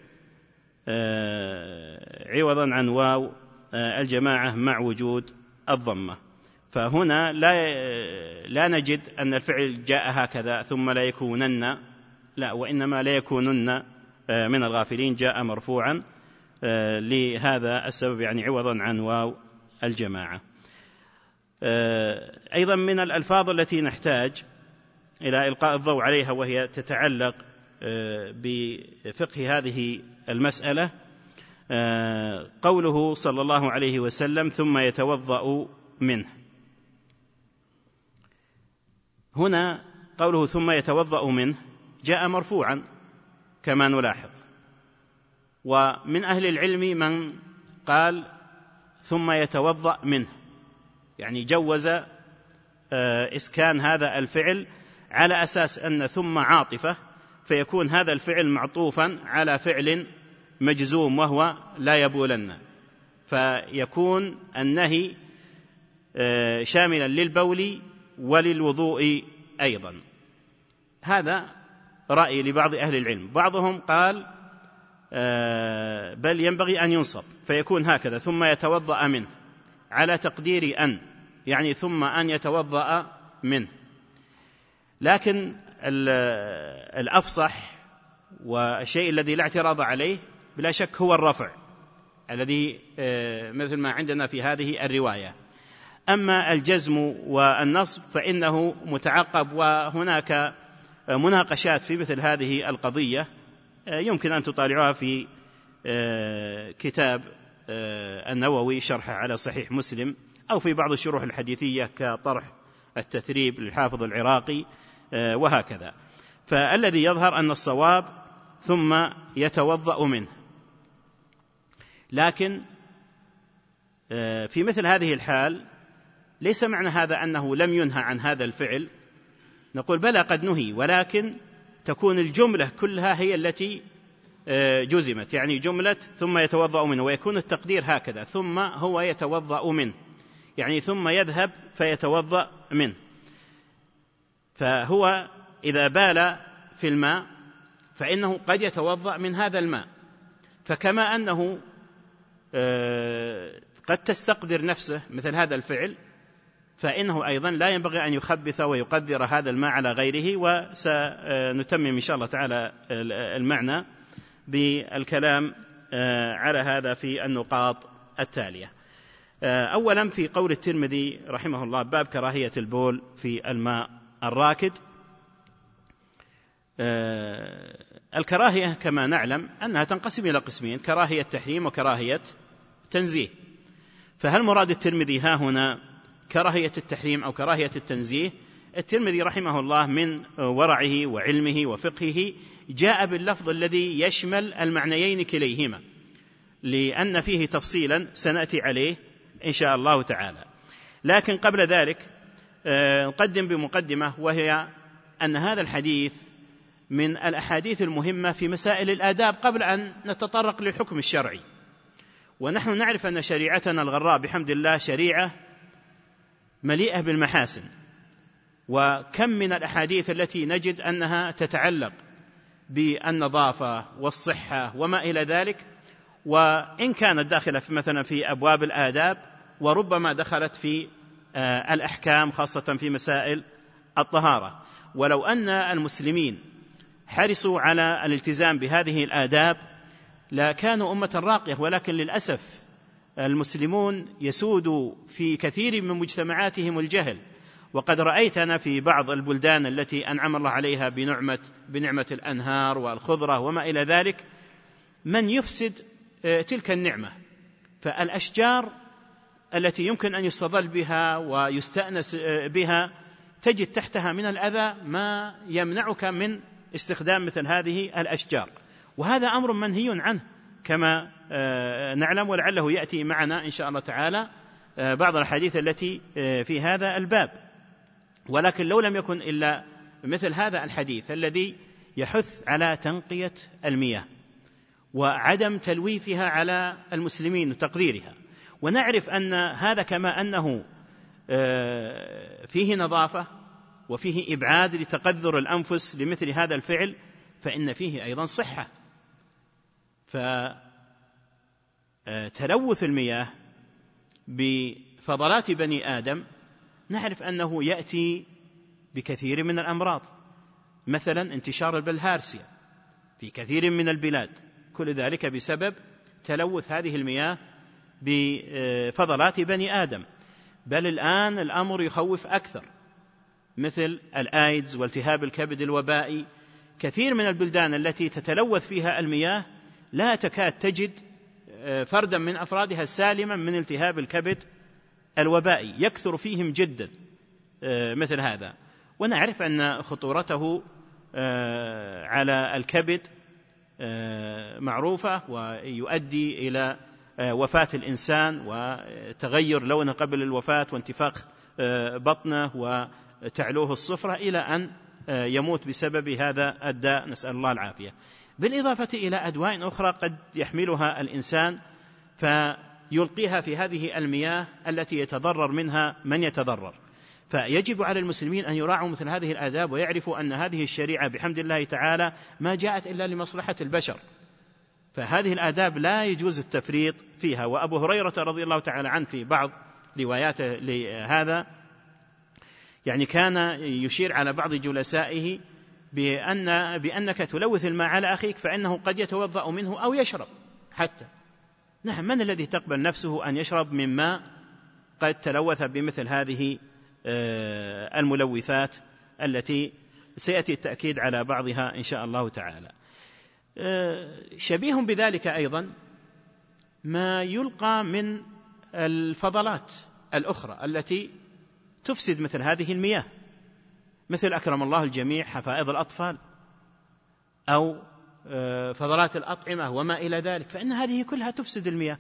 عوضا عن واو الجماعة مع وجود الضمة. فهنا لا نجد أن الفعل جاء هكذا ثم لا يكونن، لا، وإنما لا يكونن من الغافلين جاء مرفوعا لهذا السبب، يعني عوضا عن واو الجماعة. أيضا من الألفاظ التي نحتاج إلى إلقاء الضوء عليها وهي تتعلق بفقه هذه المسألة قوله صلى الله عليه وسلم: ثم يتوضأ منه. هنا قوله ثم يتوضأ منه جاء مرفوعا كما نلاحظ، ومن أهل العلم من قال ثم يتوضأ منه، يعني جوز إسكان هذا الفعل على أساس أن ثم عاطفة، فيكون هذا الفعل معطوفا على فعل مجزوم وهو لا يبولن، فيكون النهي شاملا للبول وللوضوء أيضا. هذا رأي لبعض أهل العلم. بعضهم قال بل ينبغي أن ينصب فيكون هكذا ثم يتوضأ منه، على تقدير أن، يعني ثم أن يتوضأ منه. لكن الأفصح والشيء الذي لا اعتراض عليه بلا شك هو الرفع الذي مثل ما عندنا في هذه الرواية. أما الجزم والنصب فإنه متعقب، وهناك مناقشات في مثل هذه القضية يمكن أن تطالعوها في كتاب النووي شرحه على صحيح مسلم، أو في بعض الشروح الحديثية كطرح التثريب للحافظ العراقي وهكذا. فالذي يظهر أن الصواب ثم يتوضأ منه. لكن في مثل هذه الحال ليس معنى هذا أنه لم ينهى عن هذا الفعل، نقول بلى قد نهي، ولكن تكون الجملة كلها هي التي جزمت، يعني جملة ثم يتوضأ منه، ويكون التقدير هكذا ثم هو يتوضأ منه، يعني ثم يذهب فيتوضأ منه. فهو إذا بال في الماء فإنه قد يتوضأ من هذا الماء، فكما أنه قد تستقدر نفسه مثل هذا الفعل، فإنه أيضا لا ينبغي أن يخبث ويقدر هذا الماء على غيره. وسنتمم إن شاء الله تعالى المعنى بالكلام على هذا في النقاط التالية. أولا في قول الترمذي رحمه الله باب كراهية البول في الماء الراكد. الكراهية كما نعلم أنها تنقسم إلى قسمين: كراهية تحريم وكراهية تنزيه. فهل مراد الترمذي ها هنا كراهية التحريم أو كراهية التنزيه؟ الترمذي رحمه الله من ورعه وعلمه وفقهه جاء باللفظ الذي يشمل المعنيين كليهما، لأن فيه تفصيلا سنأتي عليه إن شاء الله تعالى. لكن قبل ذلك نقدم بمقدمة، وهي أن هذا الحديث من الأحاديث المهمة في مسائل الآداب قبل أن نتطرق للحكم الشرعي. ونحن نعرف أن شريعتنا الغراء بحمد الله شريعة مليئة بالمحاسن، وكم من الأحاديث التي نجد أنها تتعلق بالنظافة والصحة وما إلى ذلك، وإن كانت داخلة مثلا في أبواب الآداب، وربما دخلت في الأحكام خاصة في مسائل الطهارة. ولو أن المسلمين حرصوا على الالتزام بهذه الآداب لكانوا أمة راقية، ولكن للأسف المسلمون يسود في كثير من مجتمعاتهم الجهل. وقد رأيتنا في بعض البلدان التي أنعم الله عليها بنعمة الأنهار والخضرة وما إلى ذلك من يفسد تلك النعمة. فالأشجار التي يمكن أن يستظل بها ويستأنس بها تجد تحتها من الأذى ما يمنعك من استخدام مثل هذه الأشجار، وهذا أمر منهي عنه كما نعلم، ولعله يأتي معنا إن شاء الله تعالى بعض الحديث التي في هذا الباب. ولكن لو لم يكن إلا مثل هذا الحديث الذي يحث على تنقية المياه وعدم تلويثها على المسلمين وتقديرها، ونعرف أن هذا كما أنه فيه نظافة وفيه إبعاد لتقذر الأنفس لمثل هذا الفعل، فإن فيه أيضا صحة. فتلوث المياه بفضلات بني آدم نعرف أنه يأتي بكثير من الأمراض، مثلا انتشار البلهارسيا في كثير من البلاد، كل ذلك بسبب تلوث هذه المياه بفضلات بني آدم. بل الآن الأمر يخوف أكثر، مثل الآيدز والتهاب الكبد الوبائي. كثير من البلدان التي تتلوث فيها المياه لا تكاد تجد فردا من أفرادها سالما من التهاب الكبد الوبائي، يكثر فيهم جدا مثل هذا. ونعرف أن خطورته على الكبد معروفة، ويؤدي إلى وفاة الإنسان وتغير لونه قبل الوفاة وانتفاخ بطنه وتعلوه الصفرة إلى أن يموت بسبب هذا الداء، نسأل الله العافية. بالإضافة إلى أدواء أخرى قد يحملها الإنسان فيلقيها في هذه المياه التي يتضرر منها من يتضرر. فيجب على المسلمين أن يراعوا مثل هذه الآداب، ويعرفوا أن هذه الشريعة بحمد الله تعالى ما جاءت إلا لمصلحة البشر، فهذه الآداب لا يجوز التفريط فيها. وأبو هريرة رضي الله تعالى عنه في بعض رواياته لهذا يعني كان يشير على بعض جلسائه بأنك تلوث الماء على أخيك فإنه قد يتوضأ منه أو يشرب حتى. نعم، من الذي تقبل نفسه أن يشرب من ماء قد تلوث بمثل هذه الملوثات التي سيأتي التأكيد على بعضها إن شاء الله تعالى. شبيه بذلك أيضا ما يلقى من الفضلات الأخرى التي تفسد مثل هذه المياه، مثل أكرم الله الجميع حفائض الأطفال أو فضلات الأطعمة وما إلى ذلك، فإن هذه كلها تفسد المياه.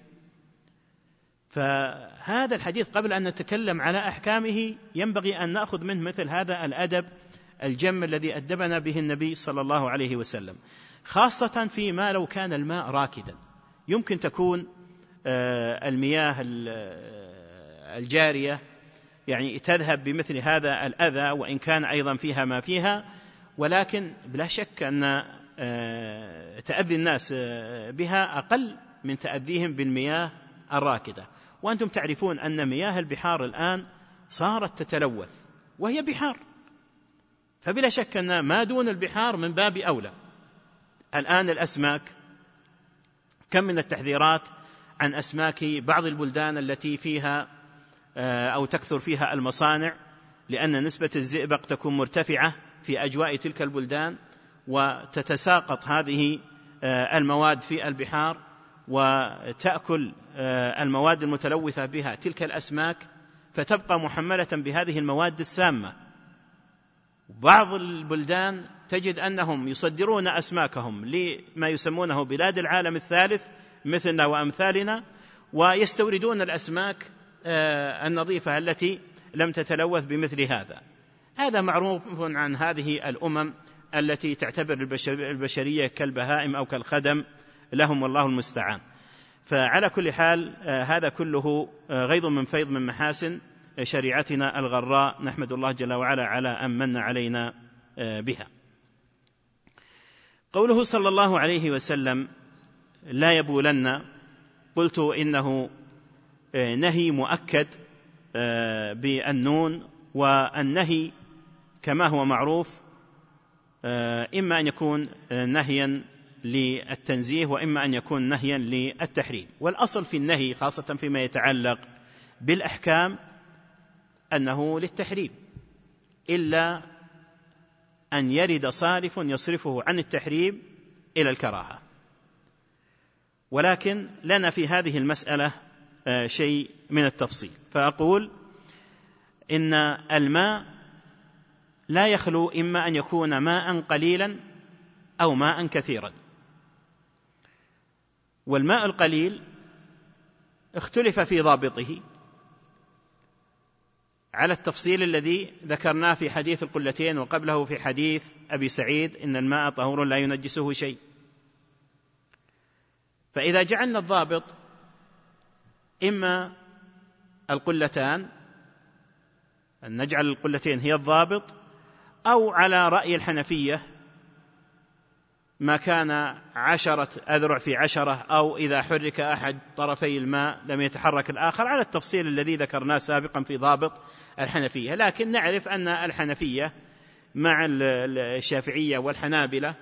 فهذا الحديث قبل أن نتكلم على أحكامه ينبغي أن نأخذ منه مثل هذا الأدب الجم الذي أدبنا به النبي صلى الله عليه وسلم، خاصة فيما لو كان الماء راكدا. يمكن تكون المياه الجارية يعني تذهب بمثل هذا الأذى وإن كان أيضا فيها ما فيها، ولكن بلا شك أن تأذي الناس بها أقل من تأذيهم بالمياه الراكدة. وأنتم تعرفون أن مياه البحار الآن صارت تتلوث وهي بحار، فبلا شك أن ما دون البحار من باب أولى. الآن الأسماك، كم من التحذيرات عن أسماك بعض البلدان التي فيها أو تكثر فيها المصانع، لأن نسبة الزئبق تكون مرتفعة في أجواء تلك البلدان، وتتساقط هذه المواد في البحار وتأكل المواد المتلوثة بها تلك الأسماك، فتبقى محملة بهذه المواد السامة. بعض البلدان تجد أنهم يصدرون أسماكهم لما يسمونه بلاد العالم الثالث مثلنا وأمثالنا، ويستوردون الأسماك النظيفة التي لم تتلوث بمثل هذا. هذا معروف عن هذه الأمم التي تعتبر البشرية كالبهائم أو كالخدم لهم، والله المستعان. فعلى كل حال هذا كله غيض من فيض من محاسن شريعتنا الغراء، نحمد الله جل وعلا على أن من علينا بها. قوله صلى الله عليه وسلم لا يبولن، قلت إنه نهي مؤكد بالنون، والنهي كما هو معروف إما أن يكون نهيا للتنزيه وإما أن يكون نهيا للتحريم. والأصل في النهي خاصة فيما يتعلق بالأحكام أنه للتحريم، إلا أن يرد صارف يصرفه عن التحريم إلى الكراهة. ولكن لنا في هذه المسألة شيء من التفصيل، فأقول إن الماء لا يخلو إما أن يكون ماء قليلا أو ماء كثيرا. والماء القليل اختلف في ضابطه على التفصيل الذي ذكرناه في حديث القلتين وقبله في حديث أبي سعيد إن الماء طهور لا ينجسه شيء. فإذا جعلنا الضابط إما القلتان، أن نجعل القلتين هي الضابط، أو على رأي الحنفية ما كان 10 أذرع في 10، أو إذا حرك أحد طرفي الماء لم يتحرك الآخر، على التفصيل الذي ذكرناه سابقا في ضابط الحنفية. لكن نعرف أن الحنفية مع الشافعية والحنابلة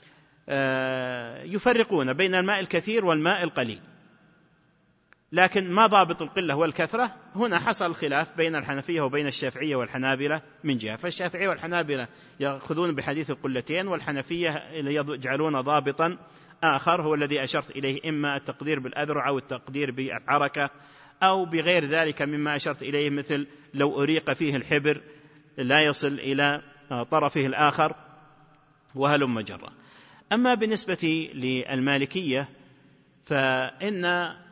يفرقون بين الماء الكثير والماء القليل، لكن ما ضابط القلة والكثرة؟ هنا حصل الخلاف بين الحنفية وبين الشافعية والحنابلة من جهة. فالشافعية والحنابلة يأخذون بحديث القلتين، والحنفية يجعلون ضابطا آخر هو الذي أشرت إليه، إما التقدير بالأذرع أو التقدير بالحركة أو بغير ذلك مما أشرت إليه، مثل لو أريق فيه الحبر لا يصل إلى طرفه الآخر وهلم جرة. أما بالنسبة للمالكية فإن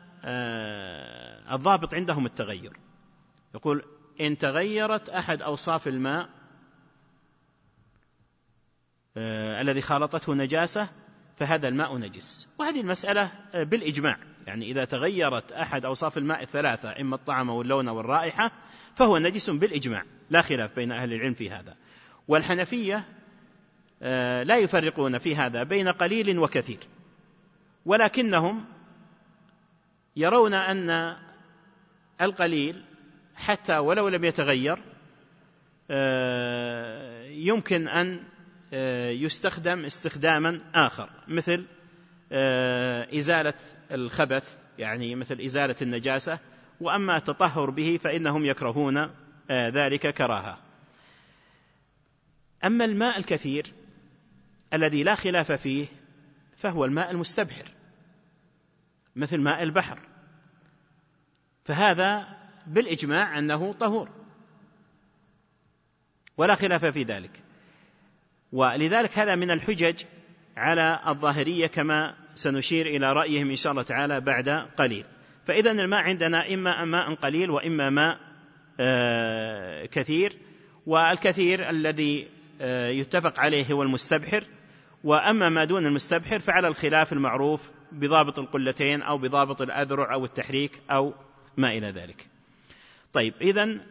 الضابط عندهم التغير، يقول إن تغيرت أحد أوصاف الماء الذي خالطته نجاسة فهذا الماء نجس. وهذه المسألة بالإجماع، يعني إذا تغيرت أحد أوصاف الماء الثلاثة إما الطعم واللون والرائحة فهو نجس بالإجماع، لا خلاف بين أهل العلم في هذا. والحنفية لا يفرقون في هذا بين قليل وكثير، ولكنهم يرون أن القليل حتى ولو لم يتغير يمكن أن يستخدم استخداما آخر، مثل إزالة الخبث، يعني مثل إزالة النجاسة. وأما التطهر به فإنهم يكرهون ذلك كراهة. أما الماء الكثير الذي لا خلاف فيه فهو الماء المستبحر مثل ماء البحر، فهذا بالإجماع أنه طهور ولا خلاف في ذلك. ولذلك هذا من الحجج على الظاهرية كما سنشير إلى رأيهم إن شاء الله تعالى بعد قليل. فإذن الماء عندنا إما ماء قليل وإما ماء كثير، والكثير الذي يتفق عليه هو المستبحر، وأما ما دون المستبحر فعلى الخلاف المعروف بضابط القلتين أو بضابط الأذرع أو التحريك أو ما إلى ذلك. طيب، إذن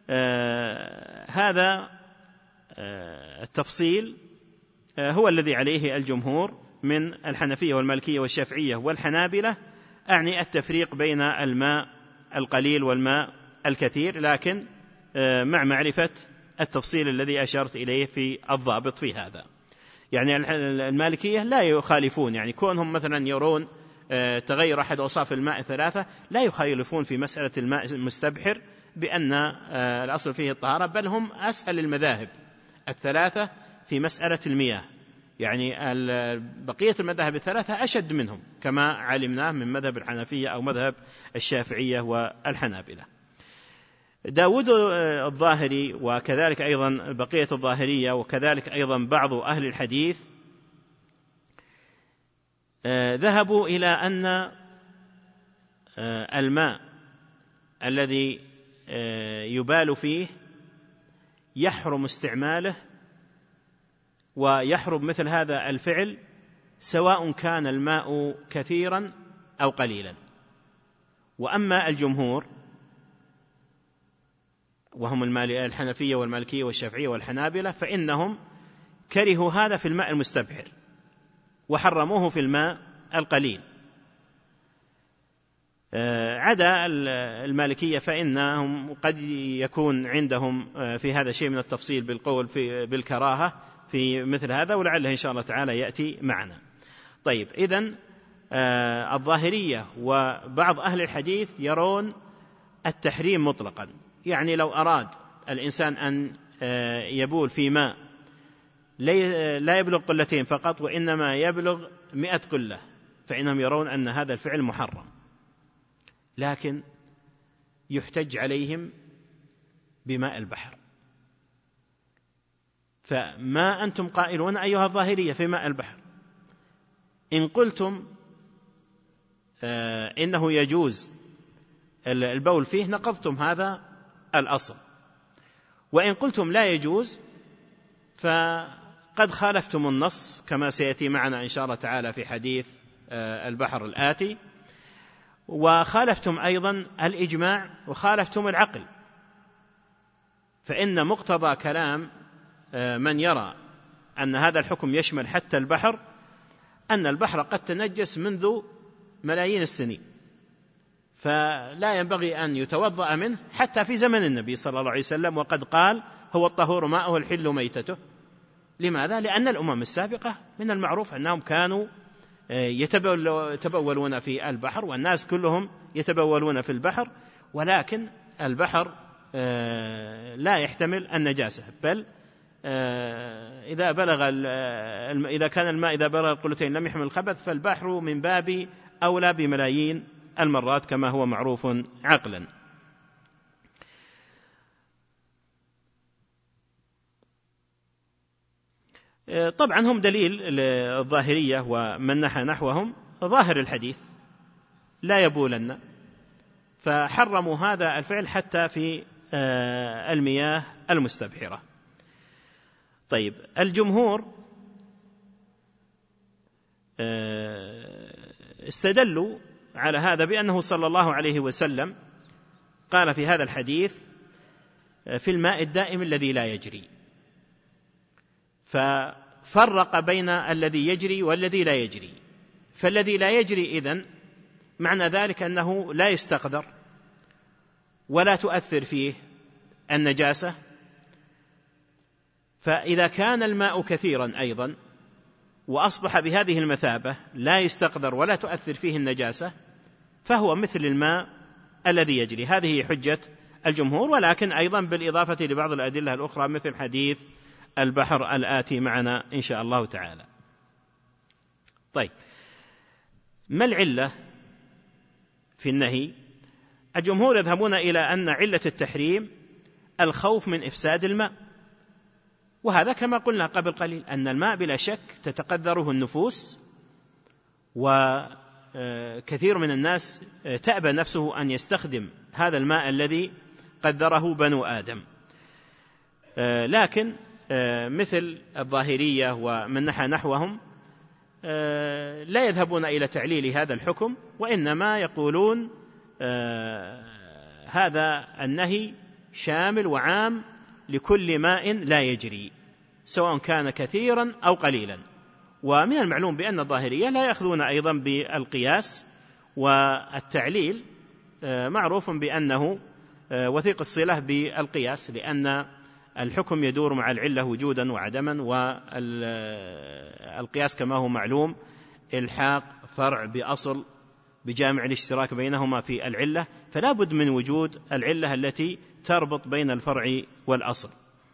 هذا التفصيل هو الذي عليه الجمهور من الحنفية والمالكية والشافعية والحنابلة، أعني التفريق بين الماء القليل والماء الكثير، لكن مع معرفة التفصيل الذي أشرت إليه في الضابط في هذا. يعني المالكية لا يخالفون، يعني كونهم مثلا يرون تغير أحد أوصاف الماء الثلاثة لا يخالفون في مسألة الماء المستبحر بأن الأصل فيه الطهارة، بل هم أسهل المذاهب الثلاثة في مسألة المياه، يعني بقية المذاهب الثلاثة أشد منهم كما علمناه من مذهب الحنفية أو مذهب الشافعية والحنابلة. داود الظاهري وكذلك أيضا بقية الظاهرية وكذلك أيضا بعض أهل الحديث ذهبوا إلى أن الماء الذي يبال فيه يحرم استعماله ويحرم مثل هذا الفعل سواء كان الماء كثيرا أو قليلا. وأما الجمهور وهم الحنفية والمالكية والشافعية والحنابلة فإنهم كرهوا هذا في الماء المستبحر وحرموه في الماء القليل. عدا المالكية فإنهم قد يكون عندهم في هذا شيء من التفصيل بالقول بالكراهة في مثل هذا، ولعله إن شاء الله تعالى يأتي معنا. طيب، إذن الظاهرية وبعض أهل الحديث يرون التحريم مطلقا، يعني لو أراد الإنسان أن يبول في ماء لا يبلغ قلتين فقط وإنما يبلغ 100 قلة فإنهم يرون أن هذا الفعل محرم، لكن يحتج عليهم بماء البحر. فما أنتم قائلون أيها الظاهرية في ماء البحر؟ إن قلتم إنه يجوز البول فيه نقضتم هذا الأصل، وإن قلتم لا يجوز فقد خالفتم النص كما سيأتي معنا إن شاء الله تعالى في حديث البحر الآتي، وخالفتم أيضا الإجماع وخالفتم العقل. فإن مقتضى كلام من يرى أن هذا الحكم يشمل حتى البحر أن البحر قد تنجس منذ ملايين السنين، فلا ينبغي أن يتوضأ منه حتى في زمن النبي صلى الله عليه وسلم، وقد قال هو الطهور ماؤه الحل ميتته. لماذا؟ لأن الأمم السابقة من المعروف أنهم كانوا يتبولون في البحر، والناس كلهم يتبولون في البحر، ولكن البحر لا يحتمل النجاسة، بل إذا كان الماء إذا بلغ القلتين لم يحمل الخبث فالبحر من باب أولى بملايين المرات كما هو معروف عقلا. طبعا هم دليل الظاهرية ومن نحى نحوهم ظاهر الحديث لا يبولن، فحرموا هذا الفعل حتى في المياه المستبحرة. طيب، الجمهور استدلوا على هذا بأنه صلى الله عليه وسلم قال في هذا الحديث في الماء الدائم الذي لا يجري، ففرق بين الذي يجري والذي لا يجري. فالذي لا يجري إذن معنى ذلك أنه لا يستقدر ولا تؤثر فيه النجاسة، فإذا كان الماء كثيرا أيضا وأصبح بهذه المثابة لا يستقدر ولا تؤثر فيه النجاسة فهو مثل الماء الذي يجري. هذه حجة الجمهور، ولكن أيضا بالإضافة لبعض الأدلة الأخرى مثل حديث البحر الآتي معنا إن شاء الله تعالى. طيب، ما العلة في النهي؟ الجمهور يذهبون إلى أن علة التحريم الخوف من إفساد الماء، وهذا كما قلنا قبل قليل أن الماء بلا شك تتقدره النفوس، وكثير من الناس تأبى نفسه أن يستخدم هذا الماء الذي قدره بنو آدم. لكن مثل الظاهرية ومن نحى نحوهم لا يذهبون إلى تعليل هذا الحكم، وإنما يقولون هذا النهي شامل وعام لكل ماء لا يجري سواء كان كثيرا أو قليلا. ومن المعلوم بأن الظاهرية لا يأخذون أيضا بالقياس، والتعليل معروف بأنه وثيق الصلة بالقياس، لأن الحكم يدور مع العلة وجودا وعدما، والقياس كما هو معلوم الحاق فرع بأصل بجامع الاشتراك بينهما في العلة، فلا بد من وجود العلة التي تربط بين الفرع والأصل.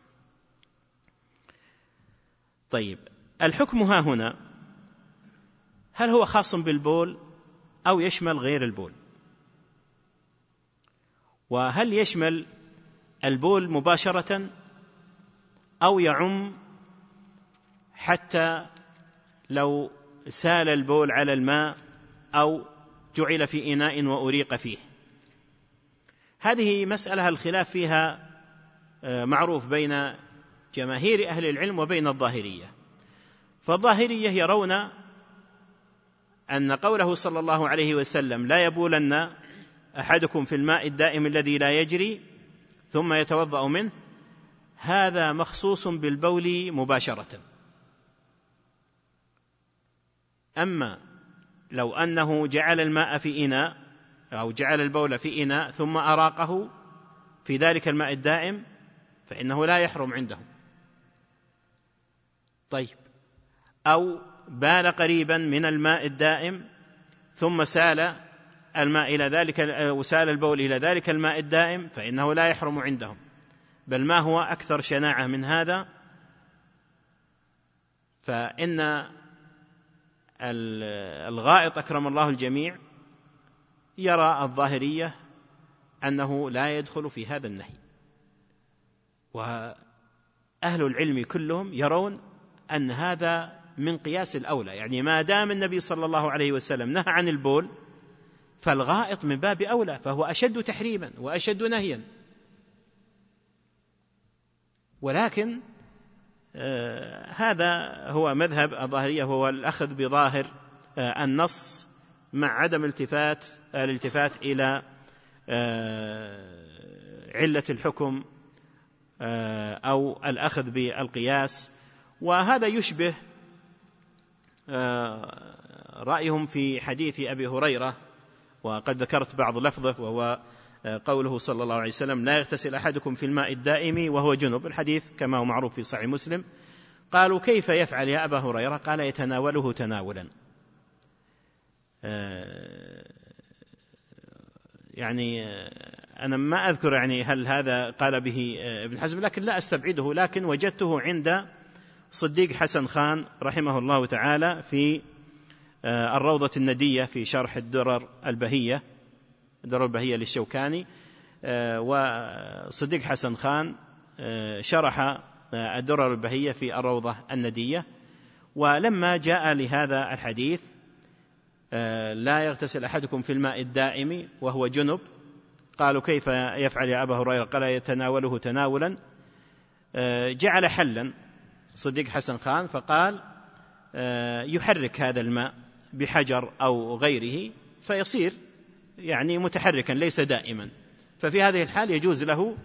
طيب، الحكم ها هنا هل هو خاص بالبول أو يشمل غير البول؟ وهل يشمل البول مباشرة أو يعم حتى لو سال البول على الماء أو جعل في إناء وأريق فيه؟ هذه مسألة الخلاف فيها معروف بين جماهير أهل العلم وبين الظاهرية. فالظاهرية يرون أن قوله صلى الله عليه وسلم لا يبولن أحدكم في الماء الدائم الذي لا يجري ثم يتوضأ منه، هذا مخصوص بالبول مباشرة. أما لو أنه جعل الماء في إناء أو جعل البول في إناء ثم أراقه في ذلك الماء الدائم فإنه لا يحرم عنده. طيب، أو بال قريبا من الماء الدائم ثم سال الماء إلى ذلك وسال البول إلى ذلك الماء الدائم فإنه لا يحرم عندهم، بل ما هو أكثر شناعة من هذا، فإن الغائط أكرم الله الجميع يرى الظاهرية أنه لا يدخل في هذا النهي، وأهل العلم كلهم يرون أن هذا من قياس الأولى. يعني ما دام النبي صلى الله عليه وسلم نهى عن البول فالغائط من باب أولى، فهو أشد تحريما وأشد نهيا. ولكن هذا هو مذهب الظاهرية، هو الأخذ بظاهر النص مع عدم الالتفات إلى علة الحكم أو الأخذ بالقياس. وهذا يشبه رأيهم في حديث أبي هريرة، وقد ذكرت بعض لفظه، وهو قوله صلى الله عليه وسلم لا يغتسل أحدكم في الماء الدائم وهو جنب، الحديث كما هو معروف في صحيح مسلم. قالوا كيف يفعل يا أبا هريرة؟ قال يتناوله تناولا. يعني أنا ما أذكر يعني هل هذا قال به ابن حزم، لكن لا أستبعده، لكن وجدته عند صديق حسن خان رحمه الله تعالى في الروضة الندية في شرح الدرر البهية للشوكاني. وصديق حسن خان شرح الدرر البهية في الروضة الندية. ولما جاء لهذا الحديث لا يغتسل أحدكم في الماء الدائم وهو جنب، قالوا كيف يفعل يا أبا هريرة؟ قال يتناوله تناولا، جعل حلا صديق حسن خان فقال يحرك هذا الماء بحجر أو غيره فيصير يعني متحركا ليس دائما، ففي هذه الحال يجوز له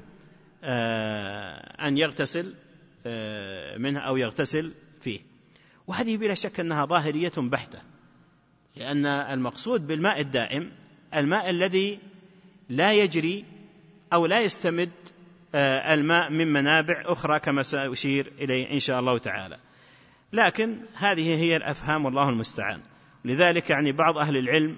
أن يغتسل منه أو يغتسل فيه. وهذه بلا شك أنها ظاهرية بحتة، لأن المقصود بالماء الدائم الماء الذي لا يجري أو لا يستمد الماء من منابع أخرى كما سأشير إليه إن شاء الله تعالى. لكن هذه هي الأفهام والله المستعان. لذلك يعني بعض أهل العلم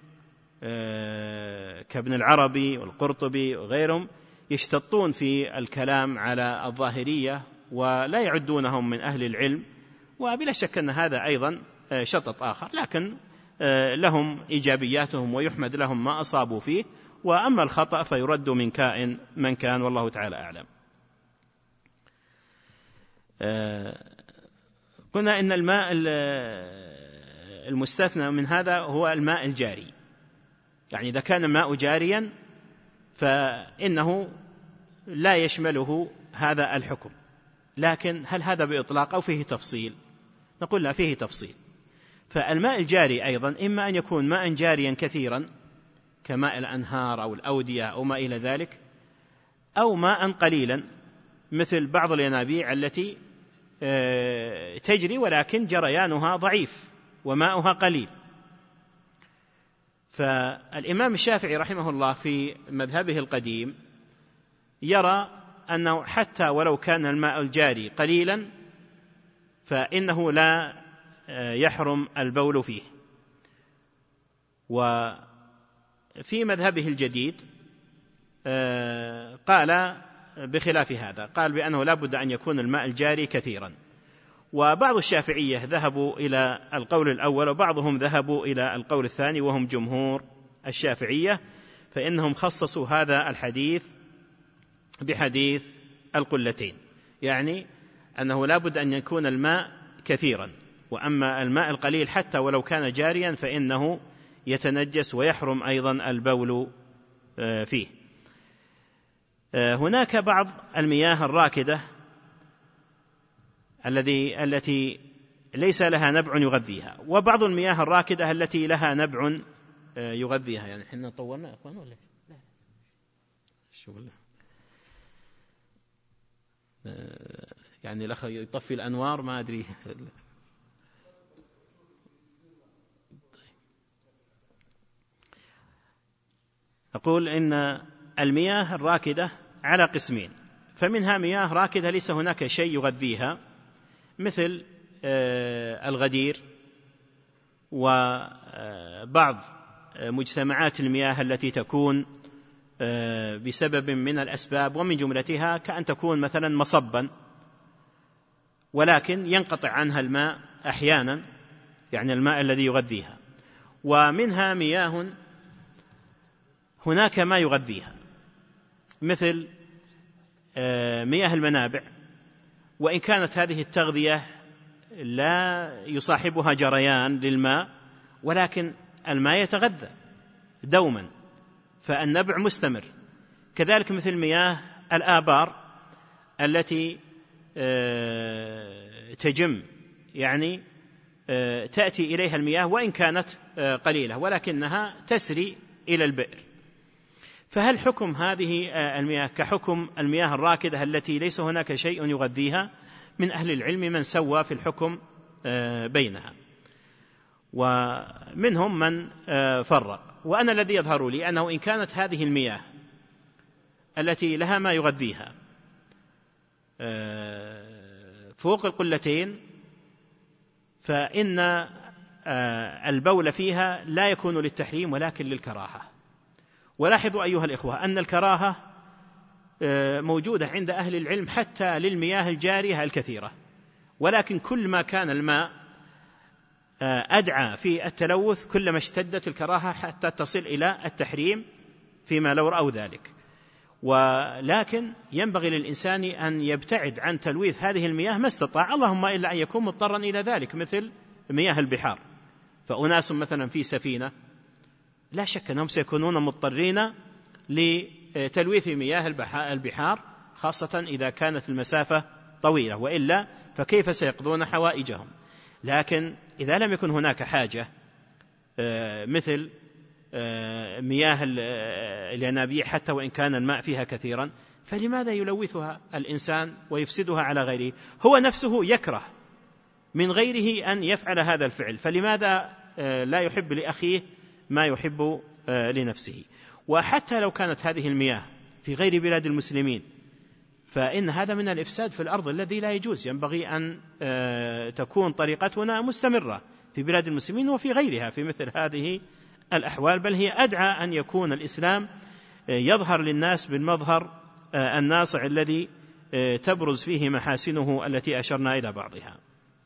كابن العربي والقرطبي وغيرهم يشتطون في الكلام على الظاهرية ولا يعدونهم من أهل العلم، وبلا شك أن هذا أيضا شطط آخر، لكن لهم إيجابياتهم ويحمد لهم ما أصابوا فيه، وأما الخطأ فيرد من كائن من كان، والله تعالى أعلم. قلنا إن الماء المستثنى من هذا هو الماء الجاري، يعني إذا كان الماء جاريا فإنه لا يشمله هذا الحكم. لكن هل هذا بإطلاق أو فيه تفصيل؟ نقول لا، فيه تفصيل. فالماء الجاري أيضا إما أن يكون ماء جاريا كثيرا كماء الأنهار أو الأودية أو ما إلى ذلك، أو ماء قليلا مثل بعض الينابيع التي تجري ولكن جريانها ضعيف وماؤها قليل. فالإمام الشافعي رحمه الله في مذهبه القديم يرى أنه حتى ولو كان الماء الجاري قليلا فإنه لا يحرم البول فيه. وفي مذهبه الجديد قال بخلاف هذا، قال بأنه لا بد أن يكون الماء الجاري كثيرا. وبعض الشافعية ذهبوا إلى القول الأول وبعضهم ذهبوا إلى القول الثاني، وهم جمهور الشافعية، فإنهم خصصوا هذا الحديث بحديث القلتين، يعني أنه لا بد أن يكون الماء كثيرا، وأما الماء القليل حتى ولو كان جاريا فإنه يتنجس ويحرم أيضا البول فيه. هناك بعض المياه الراكدة التي ليس لها نبع يغذيها، وبعض المياه الراكدة التي لها نبع يغذيها. يعني حنا طولنا يا أخوان ولا لا؟ الشغل يعني الأخ يطفي الأنوار ما أدري. أقول إن المياه الراكدة على قسمين، فمنها مياه راكدة ليس هناك شيء يغذيها مثل الغدير وبعض مجتمعات المياه التي تكون بسبب من الأسباب، ومن جملتها كأن تكون مثلا مصبا ولكن ينقطع عنها الماء أحيانا، يعني الماء الذي يغذيها. ومنها مياه هناك ما يغذيها مثل مياه المنابع، وإن كانت هذه التغذية لا يصاحبها جريان للماء ولكن الماء يتغذى دوما فالنبع مستمر. كذلك مثل مياه الآبار التي تجم، يعني تأتي إليها المياه وإن كانت قليلة ولكنها تسري إلى البئر. فهل حكم هذه المياه كحكم المياه الراكدة التي ليس هناك شيء يغذيها؟ من أهل العلم من سوى في الحكم بينها، ومنهم من فرق. وأنا الذي يظهر لي أنه إن كانت هذه المياه التي لها ما يغذيها فوق القلتين فإن البول فيها لا يكون للتحريم ولكن للكراهة. ولاحظوا أيها الإخوة أن الكراهة موجودة عند أهل العلم حتى للمياه الجارية الكثيرة، ولكن كل ما كان الماء أدعى في التلوث كلما اشتدت الكراهة حتى تصل إلى التحريم فيما لو رأوا ذلك. ولكن ينبغي للإنسان أن يبتعد عن تلويث هذه المياه ما استطاع، اللهم إلا أن يكون مضطرا إلى ذلك، مثل مياه البحار. فأناس مثلا في سفينة لا شك أنهم سيكونون مضطرين لتلويث مياه البحار، خاصة إذا كانت المسافة طويلة، وإلا فكيف سيقضون حوائجهم. لكن إذا لم يكن هناك حاجة مثل مياه الينابيع حتى وإن كان الماء فيها كثيرا، فلماذا يلوثها الإنسان ويفسدها على غيره؟ هو نفسه يكره من غيره أن يفعل هذا الفعل، فلماذا لا يحب لأخيه ما يحب لنفسه؟ وحتى لو كانت هذه المياه في غير بلاد المسلمين فإن هذا من الإفساد في الأرض الذي لا يجوز. ينبغي أن تكون طريقتنا مستمرة في بلاد المسلمين وفي غيرها في مثل هذه الأحوال، بل هي أدعى أن يكون الإسلام يظهر للناس بالمظهر الناصع الذي تبرز فيه محاسنه التي أشرنا إلى بعضها.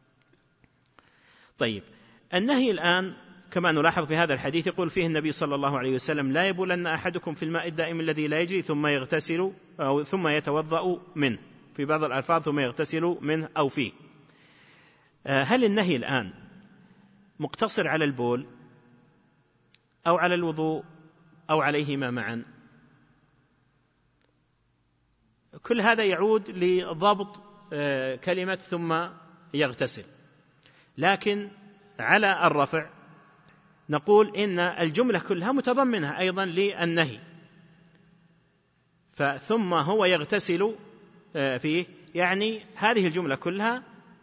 طيب، النهي الآن كما نلاحظ في هذا الحديث يقول فيه النبي صلى الله عليه وسلم: لا يبولن أحدكم في الماء الدائم الذي لا يجري ثم يغتسل أو ثم يتوضأ منه، في بعض الألفاظ ثم يغتسل منه أو فيه. هل النهي الآن مقتصر على البول أو على الوضوء أو عليهما معا؟ كل هذا يعود لضبط كلمة ثم يغتسل. لكن على الرفع نقول إن الجملة كلها متضمنة أيضا للنهي، فثم هو يغتسل فيه، يعني هذه الجملة كلها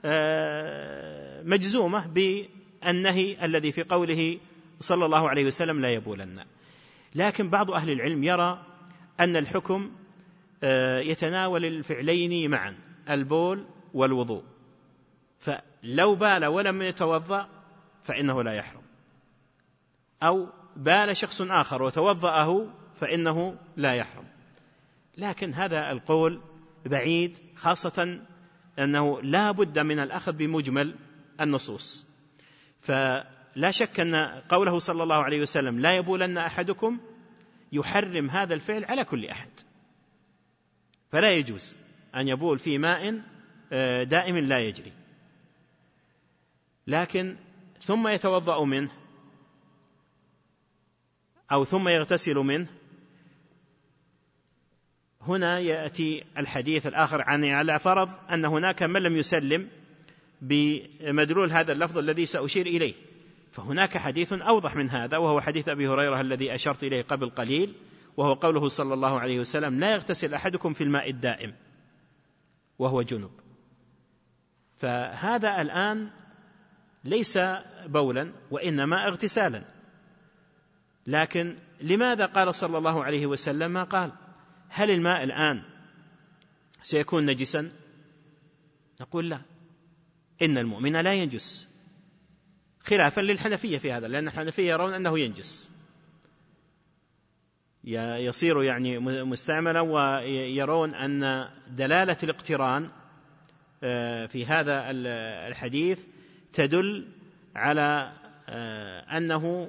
مجزومة بالنهي الذي في قوله صلى الله عليه وسلم: لا يبولن. لكن بعض أهل العلم يرى أن الحكم يتناول الفعلين معا، البول والوضوء، فلو بال ولم يتوضأ فإنه لا يحرم، أو بال شخص آخر وتوضأه فإنه لا يحرم. لكن هذا القول بعيد، خاصة أنه لا بد من الأخذ بمجمل النصوص. فلا شك أن قوله صلى الله عليه وسلم: لا يبولن أحدكم، يحرم هذا الفعل على كل أحد، فلا يجوز أن يبول في ماء دائم لا يجري. لكن ثم يتوضأ منه أو ثم يغتسل منه، هنا يأتي الحديث الآخر على فرض أن هناك من لم يسلم بمدلول هذا اللفظ الذي سأشير إليه، فهناك حديث أوضح من هذا، وهو حديث أبي هريرة الذي أشرت إليه قبل قليل، وهو قوله صلى الله عليه وسلم: لا يغتسل أحدكم في الماء الدائم وهو جنب. فهذا الآن ليس بولا وإنما اغتسالا. لكن لماذا قال صلى الله عليه وسلم ما قال؟ هل الماء الآن سيكون نجسا؟ نقول لا، إن المؤمن لا ينجس، خلافا للحنفية في هذا، لأن الحنفية يرون أنه ينجس، يصير يعني مستعملا، ويرون أن دلالة الاقتران في هذا الحديث تدل على أنه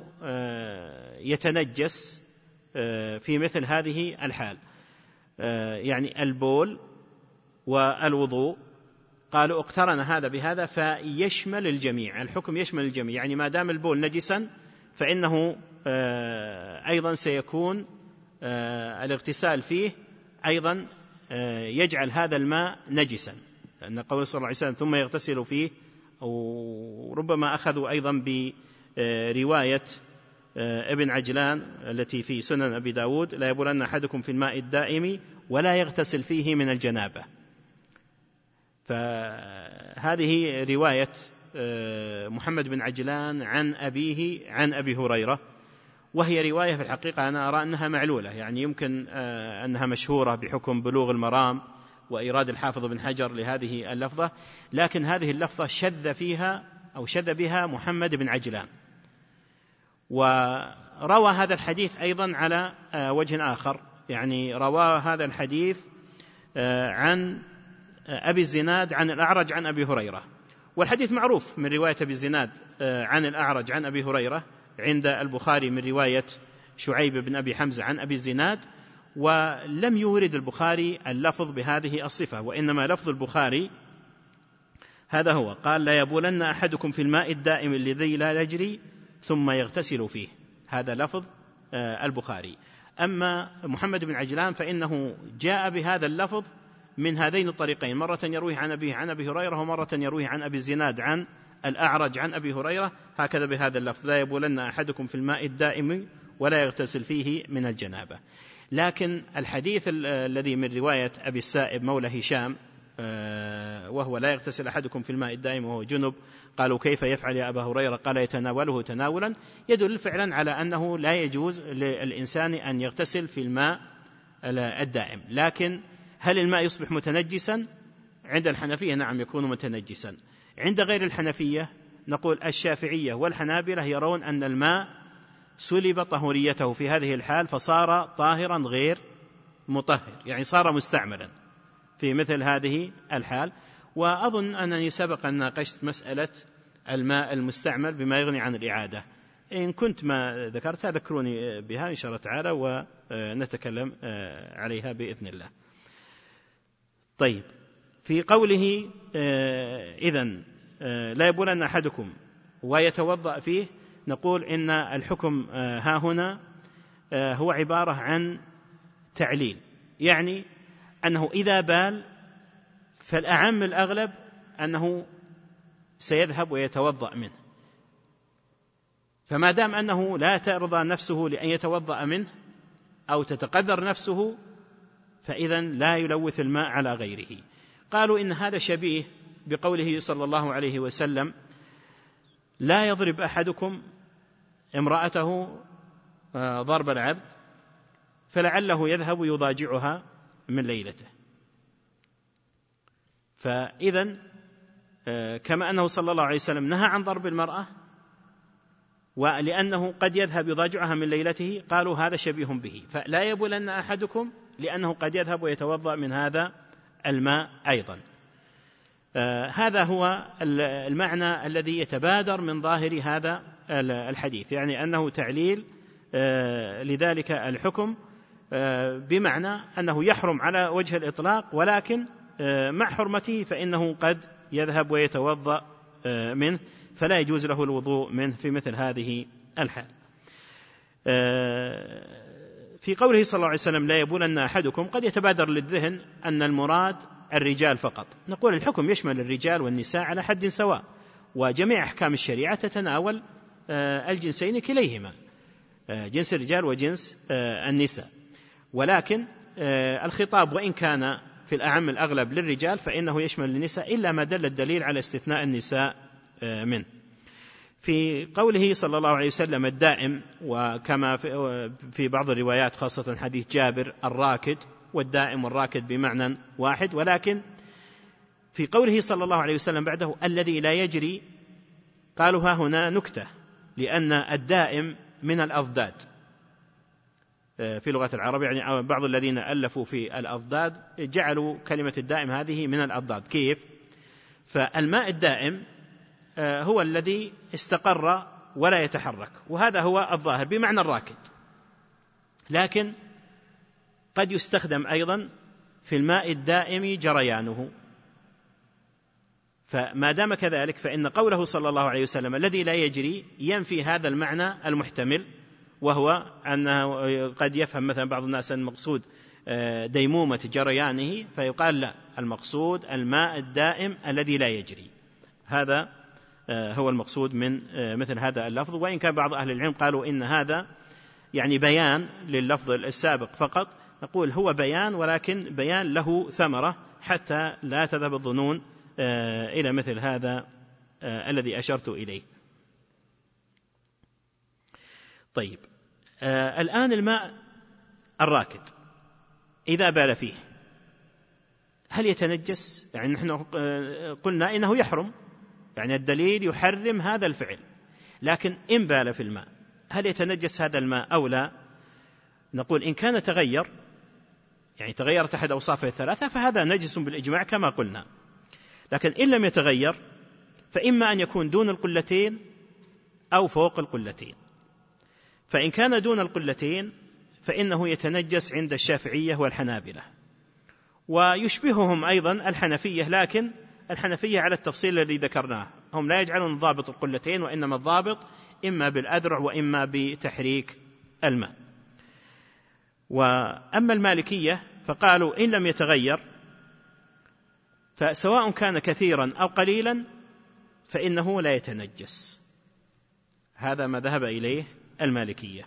يتنجس في مثل هذه الحال. يعني البول والوضوء قالوا اقترن هذا بهذا فيشمل الجميع، الحكم يشمل الجميع، يعني ما دام البول نجسا فإنه أيضا سيكون الاغتسال فيه أيضا يجعل هذا الماء نجسا، لأن قول صلى الله عليه وسلم: ثم يغتسل فيه. وربما أخذوا أيضا برواية ابن عجلان التي في سنن أبي داود: لا يبولن أحدكم في الماء الدائم ولا يغتسل فيه من الجنابة. فهذه رواية محمد بن عجلان عن أبيه عن أبي هريرة، وهي رواية في الحقيقة أنا أرى أنها معلولة، يعني يمكن أنها مشهورة بحكم بلوغ المرام وإيراد الحافظ بن حجر لهذه اللفظة، لكن هذه اللفظة شذ فيها أو شذ بها محمد بن عجلان. وروى هذا الحديث أيضا على وجه آخر، يعني روى هذا الحديث عن أبي الزناد عن الأعرج عن أبي هريرة، والحديث معروف من رواية أبي الزناد عن الأعرج عن أبي هريرة عند البخاري من رواية شعيب بن أبي حمزة عن أبي الزناد، ولم يورد البخاري اللفظ بهذه الصفة، وإنما لفظ البخاري هذا هو، قال: لا يبولن أحدكم في الماء الدائم الذي لا يجري ثم يغتسل فيه. هذا لفظ البخاري. أما محمد بن عجلان فإنه جاء بهذا اللفظ من هذين الطريقين، مرة يرويه عن أبيه عن أبي هريرة، ومرة يرويه عن أبي الزناد عن الأعرج عن أبي هريرة، هكذا بهذا اللفظ: لا يبولن أحدكم في الماء الدائم ولا يغتسل فيه من الجنابة. لكن الحديث الذي من رواية أبي السائب مولى هشام، وهو: لا يغتسل أحدكم في الماء الدائم وهو جنب، قالوا: كيف يفعل يا أبا هريرة؟ قال: يتناوله تناولا، يدل فعلا على أنه لا يجوز للإنسان أن يغتسل في الماء الدائم. لكن هل الماء يصبح متنجسا؟ عند الحنفية نعم يكون متنجسا. عند غير الحنفية نقول الشافعية والحنابلة يرون أن الماء سلب طهوريته في هذه الحال فصار طاهرا غير مطهر، يعني صار مستعملا في مثل هذه الحال. وأظن أنني سبق أن ناقشت مسألة الماء المستعمل بما يغني عن الإعادة، إن كنت ما ذكرتها ذكروني بها إن شاء الله تعالى ونتكلم عليها بإذن الله. طيب، في قوله إذن لا يبولن أحدكم ويتوضأ فيه، نقول إن الحكم ها هنا هو عبارة عن تعليل، يعني أنه إذا بال فالأعم الأغلب أنه سيذهب ويتوضأ منه، فما دام أنه لا ترضى نفسه لأن يتوضأ منه أو تتقدر نفسه فإذن لا يلوث الماء على غيره. قالوا إن هذا شبيه بقوله صلى الله عليه وسلم: لا يضرب أحدكم امرأته ضرب العبد فلعله يذهب يضاجعها من ليلته. فإذن كما أنه صلى الله عليه وسلم نهى عن ضرب المرأة، ولأنه قد يذهب يضاجعها من ليلته، قالوا هذا شبيه به، فلا يبولن أحدكم لأنه قد يذهب ويتوضأ من هذا الماء أيضا. هذا هو المعنى الذي يتبادر من ظاهر هذا الحديث، يعني أنه تعليل لذلك الحكم، بمعنى أنه يحرم على وجه الإطلاق، ولكن مع حرمته فإنه قد يذهب ويتوضأ منه، فلا يجوز له الوضوء منه في مثل هذه الحال. في قوله صلى الله عليه وسلم: لا يبولن أحدكم، قد يتبادر للذهن أن المراد الرجال فقط. نقول الحكم يشمل الرجال والنساء على حد سواء، وجميع أحكام الشريعة تتناول الجنسين كليهما، جنس الرجال وجنس النساء، ولكن الخطاب وإن كان في الأعم الأغلب للرجال فإنه يشمل النساء، إلا ما دل الدليل على استثناء النساء منه. في قوله صلى الله عليه وسلم الدائم، وكما في بعض الروايات خاصة حديث جابر الراكد، والدائم والراكد بمعنى واحد، ولكن في قوله صلى الله عليه وسلم بعده الذي لا يجري، قالوا ها هنا نكتة، لأن الدائم من الأضداد في لغة العرب، يعني بعض الذين ألفوا في الأضداد جعلوا كلمة الدائم هذه من الأضداد. كيف؟ فالماء الدائم هو الذي استقر ولا يتحرك، وهذا هو الظاهر بمعنى الراكد، لكن قد يستخدم أيضا في الماء الدائم جريانه. فما دام كذلك فإن قوله صلى الله عليه وسلم الذي لا يجري ينفي هذا المعنى المحتمل، وهو أنه قد يفهم مثلا بعض الناس المقصود ديمومة جريانه، فيقال لا، المقصود الماء الدائم الذي لا يجري. هذا هو المقصود من مثل هذا اللفظ، وإن كان بعض أهل العلم قالوا إن هذا يعني بيان لللفظ السابق فقط، نقول هو بيان، ولكن بيان له ثمرة حتى لا تذهب الظنون إلى مثل هذا الذي أشرت إليه. طيب، الآن الماء الراكد إذا بال فيه هل يتنجس؟ يعني نحن قلنا إنه يحرم، يعني الدليل يحرم هذا الفعل، لكن إن بال في الماء هل يتنجس هذا الماء أو لا؟ نقول إن كان تغير، يعني تغيرت أحد أوصافه الثلاثة، فهذا نجس بالإجماع كما قلنا. لكن إن لم يتغير فإما أن يكون دون القلتين أو فوق القلتين. فإن كان دون القلتين فإنه يتنجس عند الشافعية والحنابلة، ويشبههم أيضا الحنفية، لكن الحنفية على التفصيل الذي ذكرناه، هم لا يجعلون ضابط القلتين، وإنما الضابط إما بالأذرع وإما بتحريك الماء. وأما المالكية فقالوا إن لم يتغير فسواء كان كثيرا أو قليلا فإنه لا يتنجس. هذا ما ذهب إليه المالكية.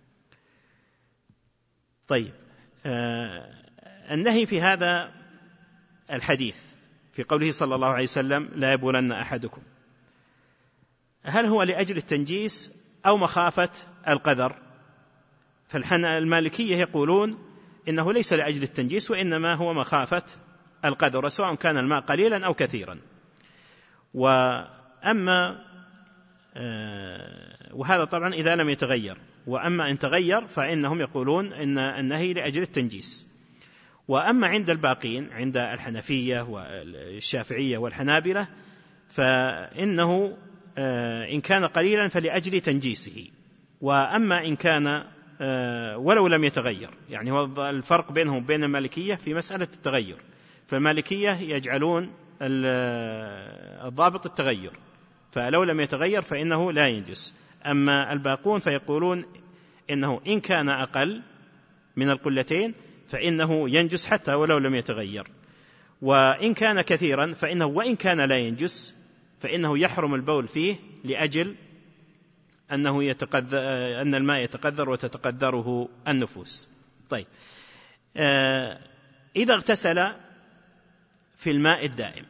طيب، النهي في هذا الحديث في قوله صلى الله عليه وسلم لا يبولن أحدكم، هل هو لأجل التنجيس أو مخافة القذر؟ فالمالكية يقولون إنه ليس لأجل التنجيس، وإنما هو مخافة القذر، سواء كان الماء قليلا أو كثيرا. وهذا طبعا إذا لم يتغير، وأما إن تغير فإنهم يقولون إن النهي لأجل التنجيس. وأما عند الباقين، عند الحنفية والشافعية والحنابلة، فإنه إن كان قليلا فلأجل تنجيسه، وأما إن كان ولو لم يتغير، يعني هو الفرق بينهم وبين المالكية في مسألة التغير. فالمالكية يجعلون الضابط التغير، فلو لم يتغير فإنه لا ينجس. أما الباقون فيقولون إنه إن كان أقل من القلتين فإنه ينجس حتى ولو لم يتغير، وإن كان كثيرا فإنه وإن كان لا ينجس فإنه يحرم البول فيه لأجل أن الماء يتقذر وتتقذره النفوس. طيب، إذا اغتسل في الماء الدائم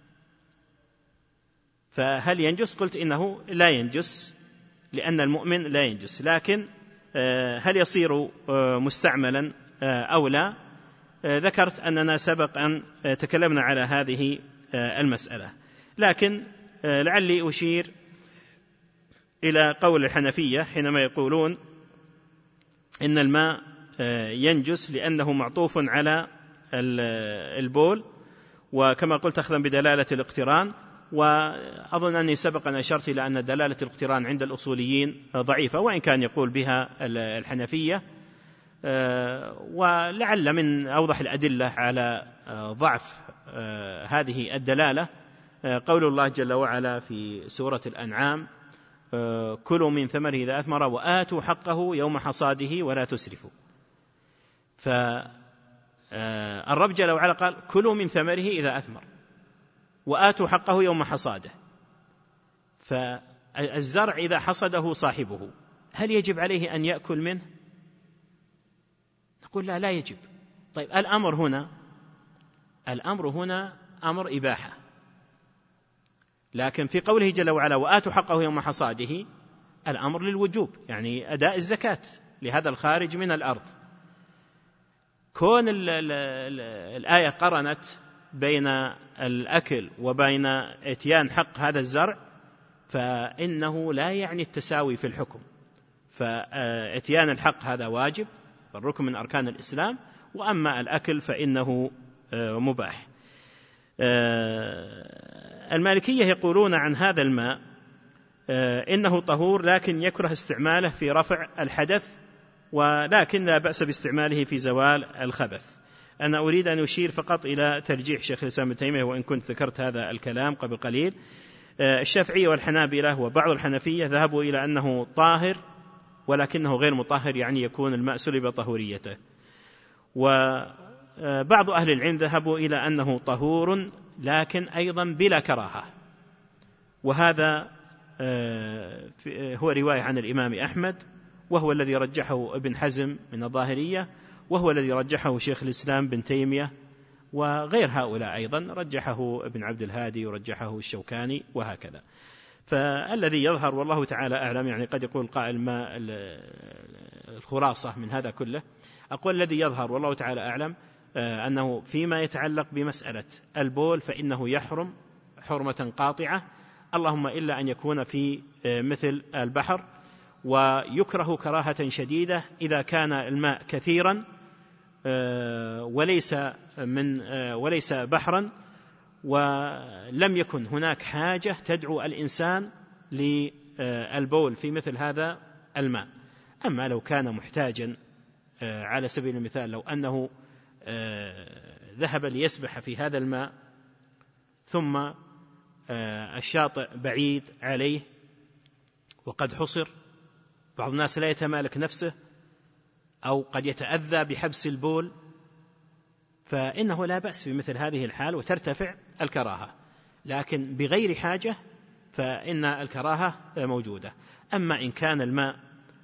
فهل ينجس؟ قلت إنه لا ينجس، لأن المؤمن لا ينجس، لكن هل يصير مستعملا أو لا؟ ذكرت أننا سبق أن تكلمنا على هذه المسألة، لكن لعلي أشير إلى قول الحنفية حينما يقولون إن الماء ينجس لأنه معطوف على البول، وكما قلت أخذا بدلالة الاقتران. وأظن أني سبق أن أشرت إلى أن دلالة الاقتران عند الأصوليين ضعيفة، وإن كان يقول بها الحنفية، ولعل من أوضح الأدلة على ضعف هذه الدلالة قول الله جل وعلا في سورة الأنعام كلوا من ثمره إذا أثمر وآتوا حقه يوم حصاده ولا تسرفوا. فالرب جل وعلا قال كلوا من ثمره إذا أثمر وآتوا حقه يوم حصاده، فالزرع إذا حصده صاحبه هل يجب عليه أن يأكل منه؟ نقول لا يجب. طيب، الأمر هنا أمر إباحة، لكن في قوله جل وعلا وآتوا حقه يوم حصاده الأمر للوجوب، يعني أداء الزكاة لهذا الخارج من الأرض. كون الآية قرنت بين الأكل وبين إتيان حق هذا الزرع فإنه لا يعني التساوي في الحكم، فإتيان الحق هذا واجب، الركن من أركان الإسلام، وأما الأكل فإنه مباح. المالكية يقولون عن هذا الماء إنه طهور، لكن يكره استعماله في رفع الحدث، ولكن لا بأس باستعماله في زوال الخبث. أنا أريد أن أشير فقط إلى ترجيح شيخ الإسلام ابن تيمية، وإن كنت ذكرت هذا الكلام قبل قليل. الشافعية والحنابلة وبعض الحنفية ذهبوا إلى أنه طاهر ولكنه غير مطهر، يعني يكون الماء سلب طهوريته. وبعض أهل العلم ذهبوا إلى أنه طهور لكن أيضا بلا كراهة، وهذا هو رواية عن الإمام أحمد، وهو الذي رجحه ابن حزم من الظاهرية، وهو الذي رجحه شيخ الإسلام بن تيمية، وغير هؤلاء أيضا رجحه ابن عبد الهادي ورجحه الشوكاني وهكذا. فالذي يظهر والله تعالى أعلم، يعني قد يقول قائل ما الخلاصة من هذا كله، أقول الذي يظهر والله تعالى أعلم أنه فيما يتعلق بمسألة البول فإنه يحرم حرمة قاطعة، اللهم إلا أن يكون في مثل البحر، ويكره كراهة شديدة إذا كان الماء كثيرا وليس بحرا، ولم يكن هناك حاجة تدعو الإنسان للبول في مثل هذا الماء. أما لو كان محتاجا على سبيل المثال لو أنه ذهب ليسبح في هذا الماء ثم الشاطئ بعيد عليه وقد حصر، بعض الناس لا يتمالك نفسه أو قد يتأذى بحبس البول، فإنه لا بأس في مثل هذه الحال وترتفع الكراهة، لكن بغير حاجة فإن الكراهة موجودة. أما إن كان الماء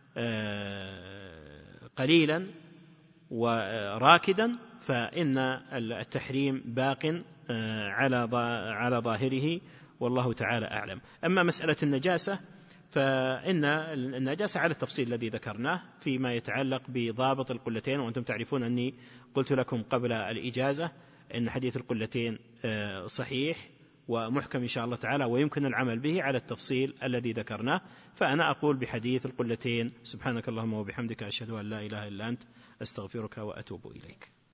قليلا وراكدا فإن التحريم باق على ظاهره، والله تعالى أعلم. أما مسألة النجاسة فإن النجاسة على التفصيل الذي ذكرناه فيما يتعلق بضابط القلتين، وأنتم تعرفون أني قلت لكم قبل الإجازة أن حديث القلتين صحيح ومحكم إن شاء الله تعالى، ويمكن العمل به على التفصيل الذي ذكرناه. فأنا أقول بحديث القلتين: سبحانك اللهم وبحمدك، أشهد أن لا إله إلا أنت، أستغفرك وأتوب إليك.